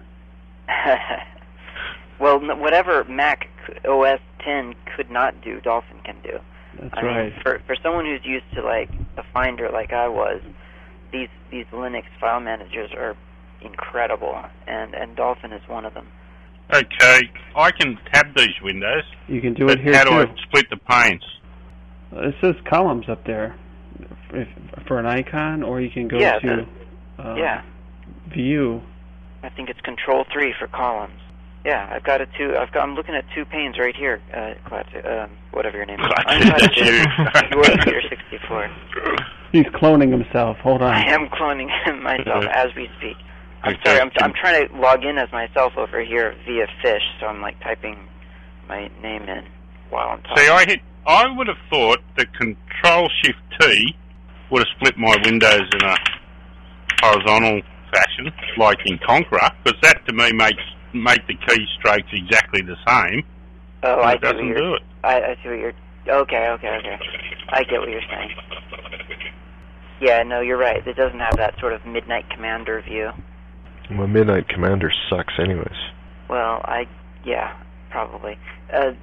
Well, n- whatever Mac O S ten could not do, Dolphin can do. That's I right. mean, for for someone who's used to like a Finder like I was, these these Linux file managers are incredible, and and Dolphin is one of them. Okay, I can tab these windows, You can do but it here how do too. I split the panes? It says columns up there if, for an icon, or you can go Yeah, to uh, yeah, View. I think it's Control three for columns. Yeah, I've got a two. I've got. I'm looking at two panes right here. Uh, Klaatu, um, whatever your name is. I'm That's Klaatu. you. You are Peter sixty-four. He's cloning himself. Hold on. I am cloning myself Okay. as we speak. I'm Okay. sorry. I'm I'm trying to log in as myself over here via Fish, so I'm like typing my name in while I'm talking. See, I hit. I would have thought that Control Shift T would have split my windows in a horizontal fashion, like in Conqueror, because that to me makes make the keystrokes exactly the same. Oh, and I it see what doesn't you're. do it. I, I see what you're. Okay, okay, okay. I get what you're saying. Yeah, no, you're right. It doesn't have that sort of Midnight Commander view. Well, Midnight Commander sucks anyways. Well, I, yeah, probably. Uh,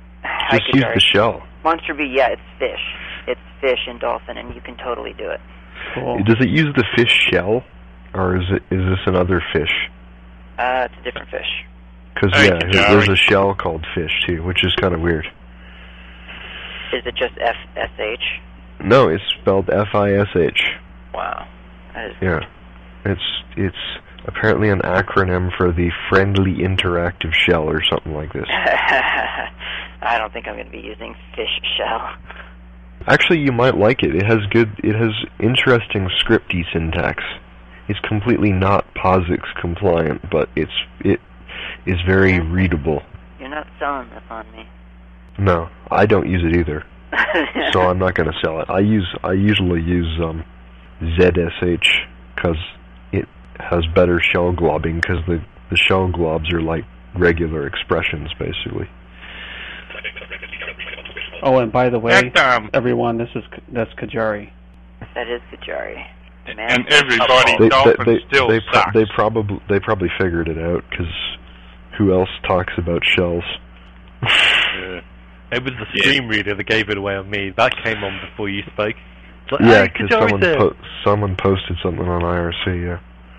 Hi, Just use Kajari. the shell. Monster Bee, yeah, it's fish. It's fish and dolphin, and you can totally do it. Cool. Does it use the fish shell, or is it is this another fish? Uh, it's a different fish. Because Hey, yeah, Kajari. there's a shell called fish too, which is kind of weird. Is it just F S H? No, it's spelled F I S H. Wow. That is Yeah, it's it's apparently an acronym for the Friendly Interactive Shell or something like this. I don't think I'm going to be using fish shell. Actually, you might like it. It has good. It has interesting scripty syntax. It's completely not POSIX compliant, but it's it is very readable. You're not selling this on me. No, I don't use it either, so I'm not going to sell it. I use I usually use um, Z S H because it has better shell globbing because the the shell globs are like regular expressions basically. Oh, and by the way, That, um, everyone, this is that's Kajari. That is Kajari. Man. and everybody, They, dolphin they, still they, pro- sucks. they probably they probably figured it out because who else talks about shells? Yeah. It was the Yeah. screen reader that gave it away on me. That came on before you spoke. It's like, Yeah, "Hey, because Kajari's someone there." po- someone posted something on I R C. Yeah,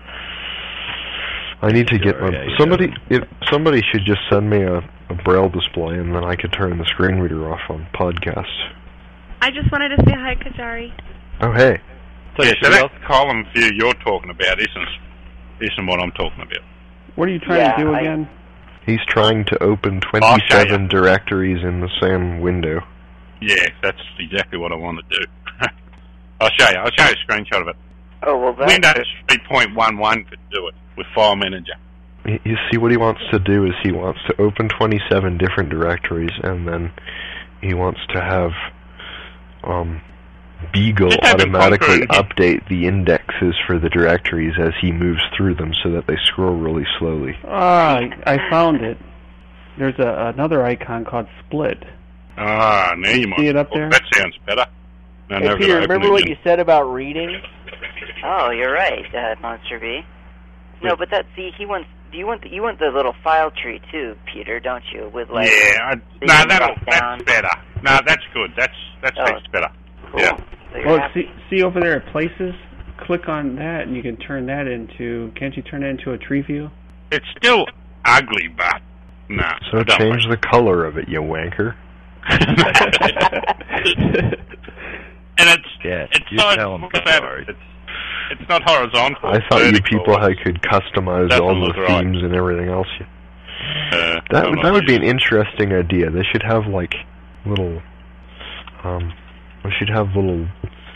I need to get Sure, my yeah, you somebody. If somebody should just send me a, a braille display, and then I could turn the screen reader off on podcasts. I just wanted to say hi, Kajari. Oh hey, So Yeah, should so we that ask- column view you're talking about isn't, isn't what I'm talking about. What are you trying Yeah, to do I- again? he's trying to open I'll show twenty-seven you. directories in the same window. Yeah, that's exactly what I want to do. I'll show you. I'll show you a screenshot of it. Oh, well, that... Windows three point eleven could do it with File Manager. Y- You see, what he wants to do is he wants to open twenty-seven different directories, and then he wants to have um, Beagle Just have him automatically conquer it. update the indexes for the directories as he moves through them so that they scroll really slowly. Ah, I found it. There's a, another icon called Split. Ah, now you might. see it up oh, there? That sounds better. No, Hey, never Peter, gonna open remember it what again. you said about reading? Oh, you're right, uh, Monster Bee. No, but that, see, he wants... Do you want the, you want the little file tree, too, Peter, don't you? With, like... Yeah, I, you no, can that'll, write that's down- better. No, that's good. That's that's Oh. fixed better. Cool. Yeah. So you're Well, happy. see, see over there at Places? Click on that, and you can turn that into... Can't you turn it into a tree view? It's still ugly, but no. So I don't change like the color of it, you wanker. it. And it's Yeah, it's you not tell him, look at that, Kajari. it's it's not horizontal. I thought you vertical. people had could customize Doesn't all the look right. themes and everything else. Uh, That don't would know. that would be an interesting idea. They should have like little um they should have little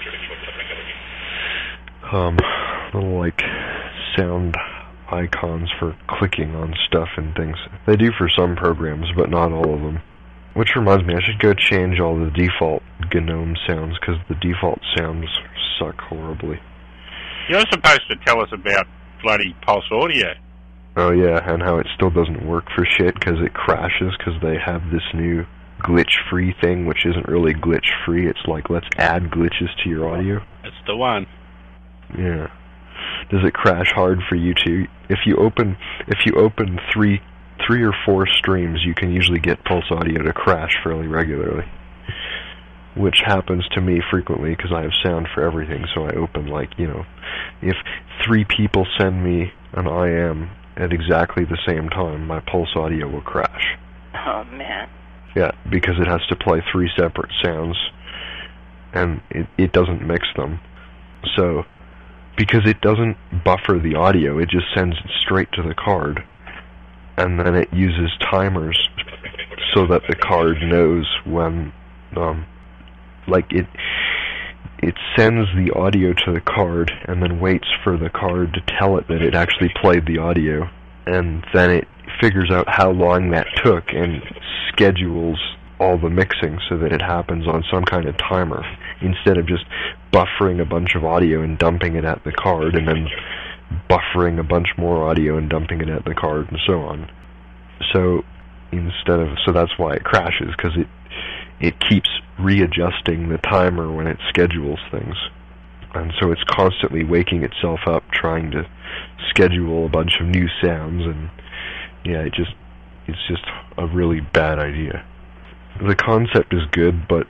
um little like sound icons for clicking on stuff and things. They do for some programs, but not all of them. Which reminds me, I should go change all the default GNOME sounds because the default sounds suck horribly. You're supposed to tell us about bloody Pulse Audio. Oh yeah, and how it still doesn't work for shit because it crashes because they have this new glitch-free thing, which isn't really glitch-free. It's like, let's add glitches to your audio. That's the one. Yeah. Does it crash hard for you too? If you open, if you open three, three or four streams, you can usually get Pulse Audio to crash fairly regularly. Which happens to me frequently because I have sound for everything. So I open like, you know, if three people send me an I M at exactly the same time, my Pulse Audio will crash. Oh, man. Yeah, because it has to play three separate sounds, and it, it doesn't mix them. So, because it doesn't buffer the audio, it just sends it straight to the card, and then it uses timers so that the card knows when, um, like it, it sends the audio to the card and then waits for the card to tell it that it actually played the audio, and then it figures out how long that took and schedules all the mixing so that it happens on some kind of timer instead of just buffering a bunch of audio and dumping it at the card and then buffering a bunch more audio and dumping it at the card and so on. So instead of so that's why it crashes, because it it keeps readjusting the timer when it schedules things. And so it's constantly waking itself up trying to schedule a bunch of new sounds, and yeah, it just it's just a really bad idea. the concept is good, but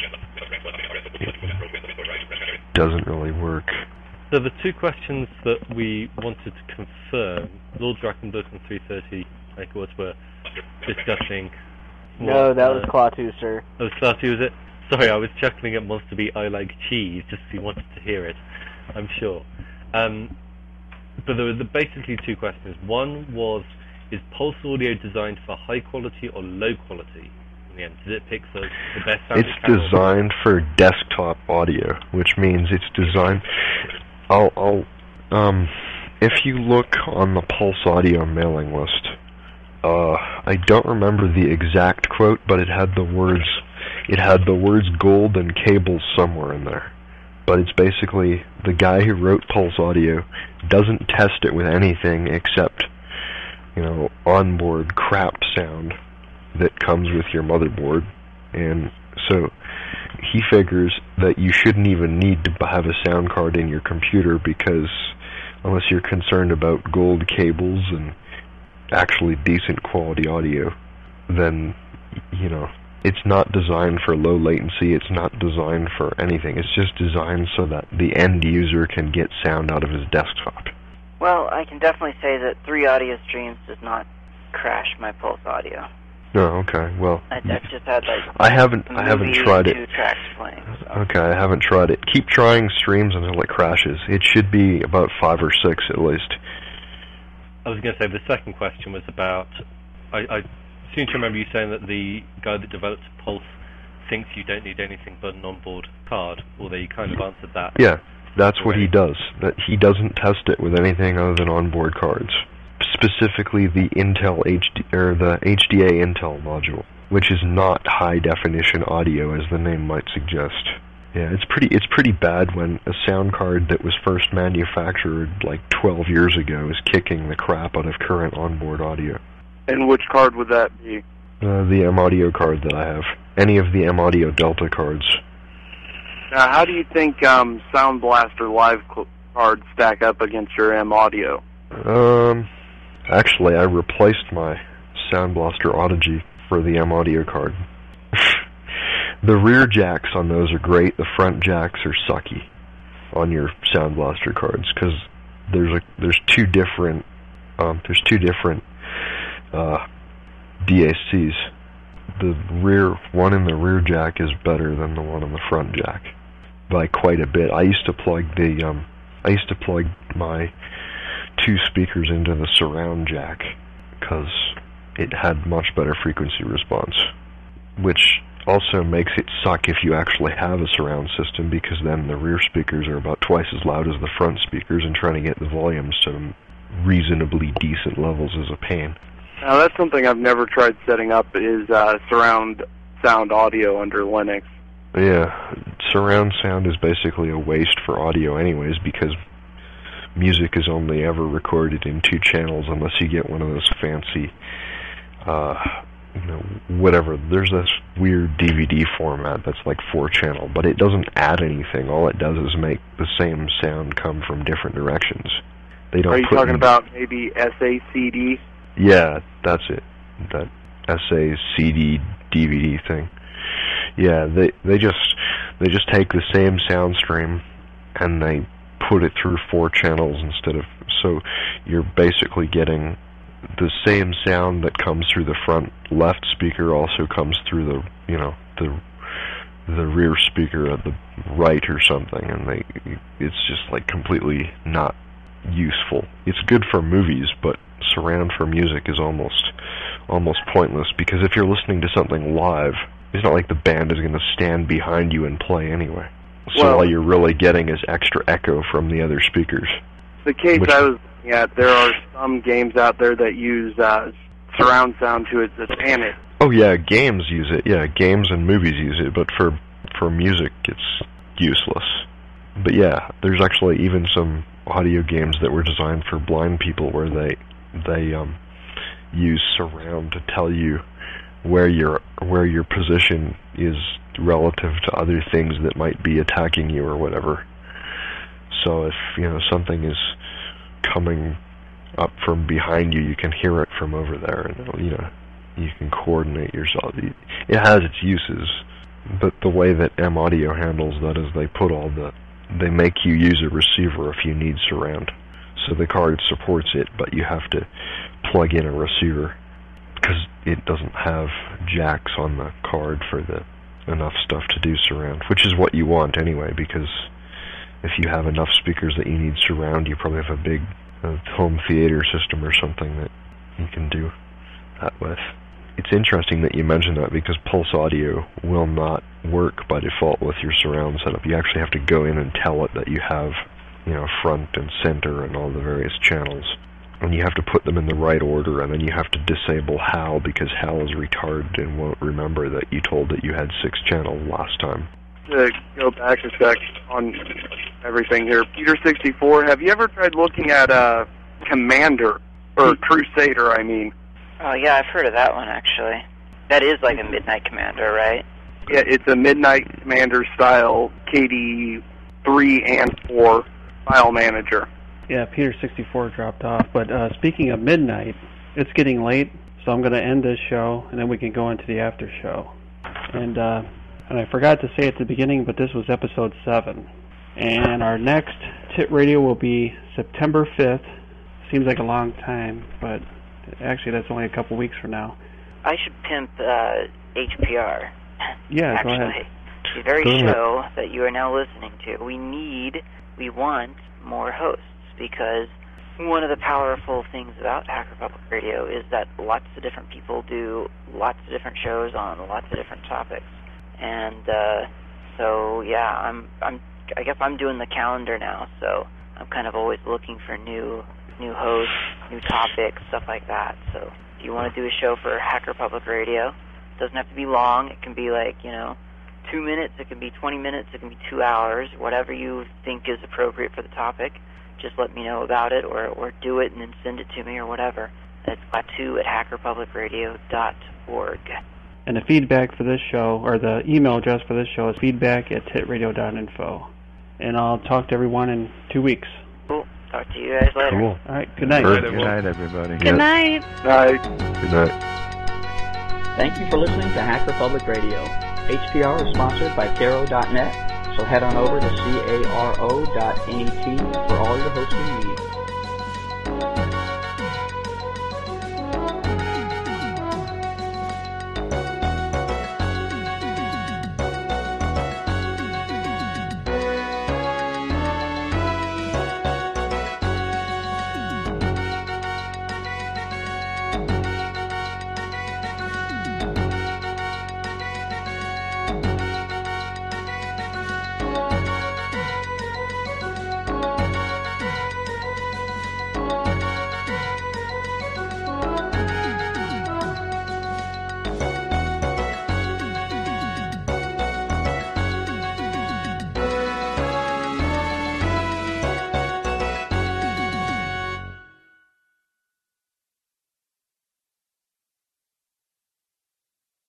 it doesn't really work. So the two questions that we wanted to confirm, Lord Drakenberg and three thirty megawatts were discussing... No, what, that uh, was Klaatu, sir. Oh, Klaatu, was it? Sorry, I was chuckling at Monster Beat I Like Cheese, just so you wanted to hear it, I'm sure. Um, but there were the basically two questions. One was, is Pulse Audio designed for high quality or low quality? In the end, does it pick the, the best sound? It's designed for desktop audio, which means it's designed... I'll, I'll, um, if you look on the Pulse Audio mailing list, uh, I don't remember the exact quote, but it had the words, it had the words gold and cables somewhere in there. But it's basically the guy who wrote Pulse Audio doesn't test it with anything except, you know, onboard crap sound that comes with your motherboard, and so he figures that you shouldn't even need to have a sound card in your computer, because unless you're concerned about gold cables and actually decent quality audio, then, you know, it's not designed for low latency, it's not designed for anything, it's just designed so that the end user can get sound out of his desktop. Well, I can definitely say that three audio streams does not crash my Pulse Audio. No, okay, well... I, I've just had, like, I haven't, I haven't tried it. two tracks playing. So. Okay, I haven't tried it. Keep trying streams until it crashes. It should be about five or six at least. I was going to say, the second question was about... I, I seem to remember you saying that the guy that developed Pulse thinks you don't need anything but an onboard card, although you kind of answered that. Yeah, that's what he does. That he doesn't test it with anything other than onboard cards. Specifically the Intel H D or the H D A Intel module, which is not high definition audio as the name might suggest. Yeah, it's pretty it's pretty bad when a sound card that was first manufactured like twelve years ago is kicking the crap out of current onboard audio. And which card would that be? Uh, the M Audio card that I have. Any of the M Audio Delta cards. Now, how do you think um, Sound Blaster Live cl- cards stack up against your M Audio? Um, actually, I replaced my Sound Blaster Audigy for the M Audio card. The rear jacks on those are great. The front jacks are sucky on your Sound Blaster cards, because there's a there's two different um, there's two different uh, D A Cs. The rear one in the rear jack is better than the one in the front jack by quite a bit. I used to plug the um, I used to plug my two speakers into the surround jack because it had much better frequency response, which also makes it suck if you actually have a surround system, because then the rear speakers are about twice as loud as the front speakers, and trying to get the volumes to reasonably decent levels is a pain. Now, that's something I've never tried setting up, is uh, surround sound audio under Linux. Yeah, surround sound is basically a waste for audio anyways, because music is only ever recorded in two channels unless you get one of those fancy, uh, you know, whatever. There's this weird D V D format that's like four channel, but it doesn't add anything. All it does is make the same sound come from different directions. They don't Are you put talking in, about maybe S A C D? Yeah, that's it. That S A C D D V D thing. Yeah, they they just they just take the same sound stream and they put it through four channels instead of, so you're basically getting the same sound that comes through the front left speaker also comes through the, you know, the the rear speaker at the right or something, and they it's just like completely not useful. It's good for movies, but surround for music is almost almost pointless, because if you're listening to something live, it's not like the band is going to stand behind you and play anyway. So Well- all you're really getting is extra echo from the other speakers. The case Which- I was looking at, there are some games out there that use uh, surround sound to its advantage. Oh yeah, games use it. Yeah, games and movies use it, but for for music it's useless. But yeah, there's actually even some audio games that were designed for blind people where they they um use surround to tell you where your where your position is relative to other things that might be attacking you or whatever. So if, you know, something is coming up from behind you, you can hear it from over there, and it'll, you know, you can coordinate yourself. It has its uses, but the way that M Audio handles that is they put all the, they make you use a receiver if you need surround. So the card supports it, but you have to plug in a receiver because it doesn't have jacks on the card for the enough stuff to do surround, which is what you want anyway, because if you have enough speakers that you need surround, you probably have a big uh, home theater system or something that you can do that with. It's interesting that you mentioned that because Pulse Audio will not work by default with your surround setup. You actually have to go in and tell it that you have, you know, front and center and all the various channels. And you have to put them in the right order, and then you have to disable H A L because H A L is retarded and won't remember that you told it you had six channels last time. To go back a sec on everything here, Peter sixty-four, have you ever tried looking at uh, Commander, or Crusader, I mean? Oh, yeah, I've heard of that one, actually. That is like a Midnight Commander, right? Yeah, it's a Midnight Commander style K D three and four file manager. Yeah, Peter sixty-four dropped off. But uh, speaking of midnight, it's getting late, so I'm going to end this show, and then we can go into the after show. And uh, and I forgot to say at the beginning, but this was episode seven. And our next Tit Radio will be September fifth. Seems like a long time, but actually that's only a couple weeks from now. I should pimp uh, H P R. Yeah, actually, go ahead. The very Go ahead. show that you are now listening to, we need, we want more hosts, because one of the powerful things about Hacker Public Radio is that lots of different people do lots of different shows on lots of different topics. And uh, so, yeah, I'm, I'm, I guess I'm doing the calendar now, so I'm kind of always looking for new, new hosts, new topics, stuff like that. So if you want to do a show for Hacker Public Radio, it doesn't have to be long. It can be like, you know, two minutes, it can be twenty minutes, it can be two hours, whatever you think is appropriate for the topic. Just let me know about it, or, or do it and then send it to me or whatever. That's Klaatu at hacker public radio dot org. And the feedback for this show, or the email address for this show, is feedback at tit radio dot info. And I'll talk to everyone in two weeks. Cool. Talk to you guys later. Cool. All right, good night. Good night, everybody. Good night. Night. Good night. Thank you for listening to Hacker Public Radio. H P R is sponsored by Caro dot net, so head on over to caro dot net for all your hosting needs.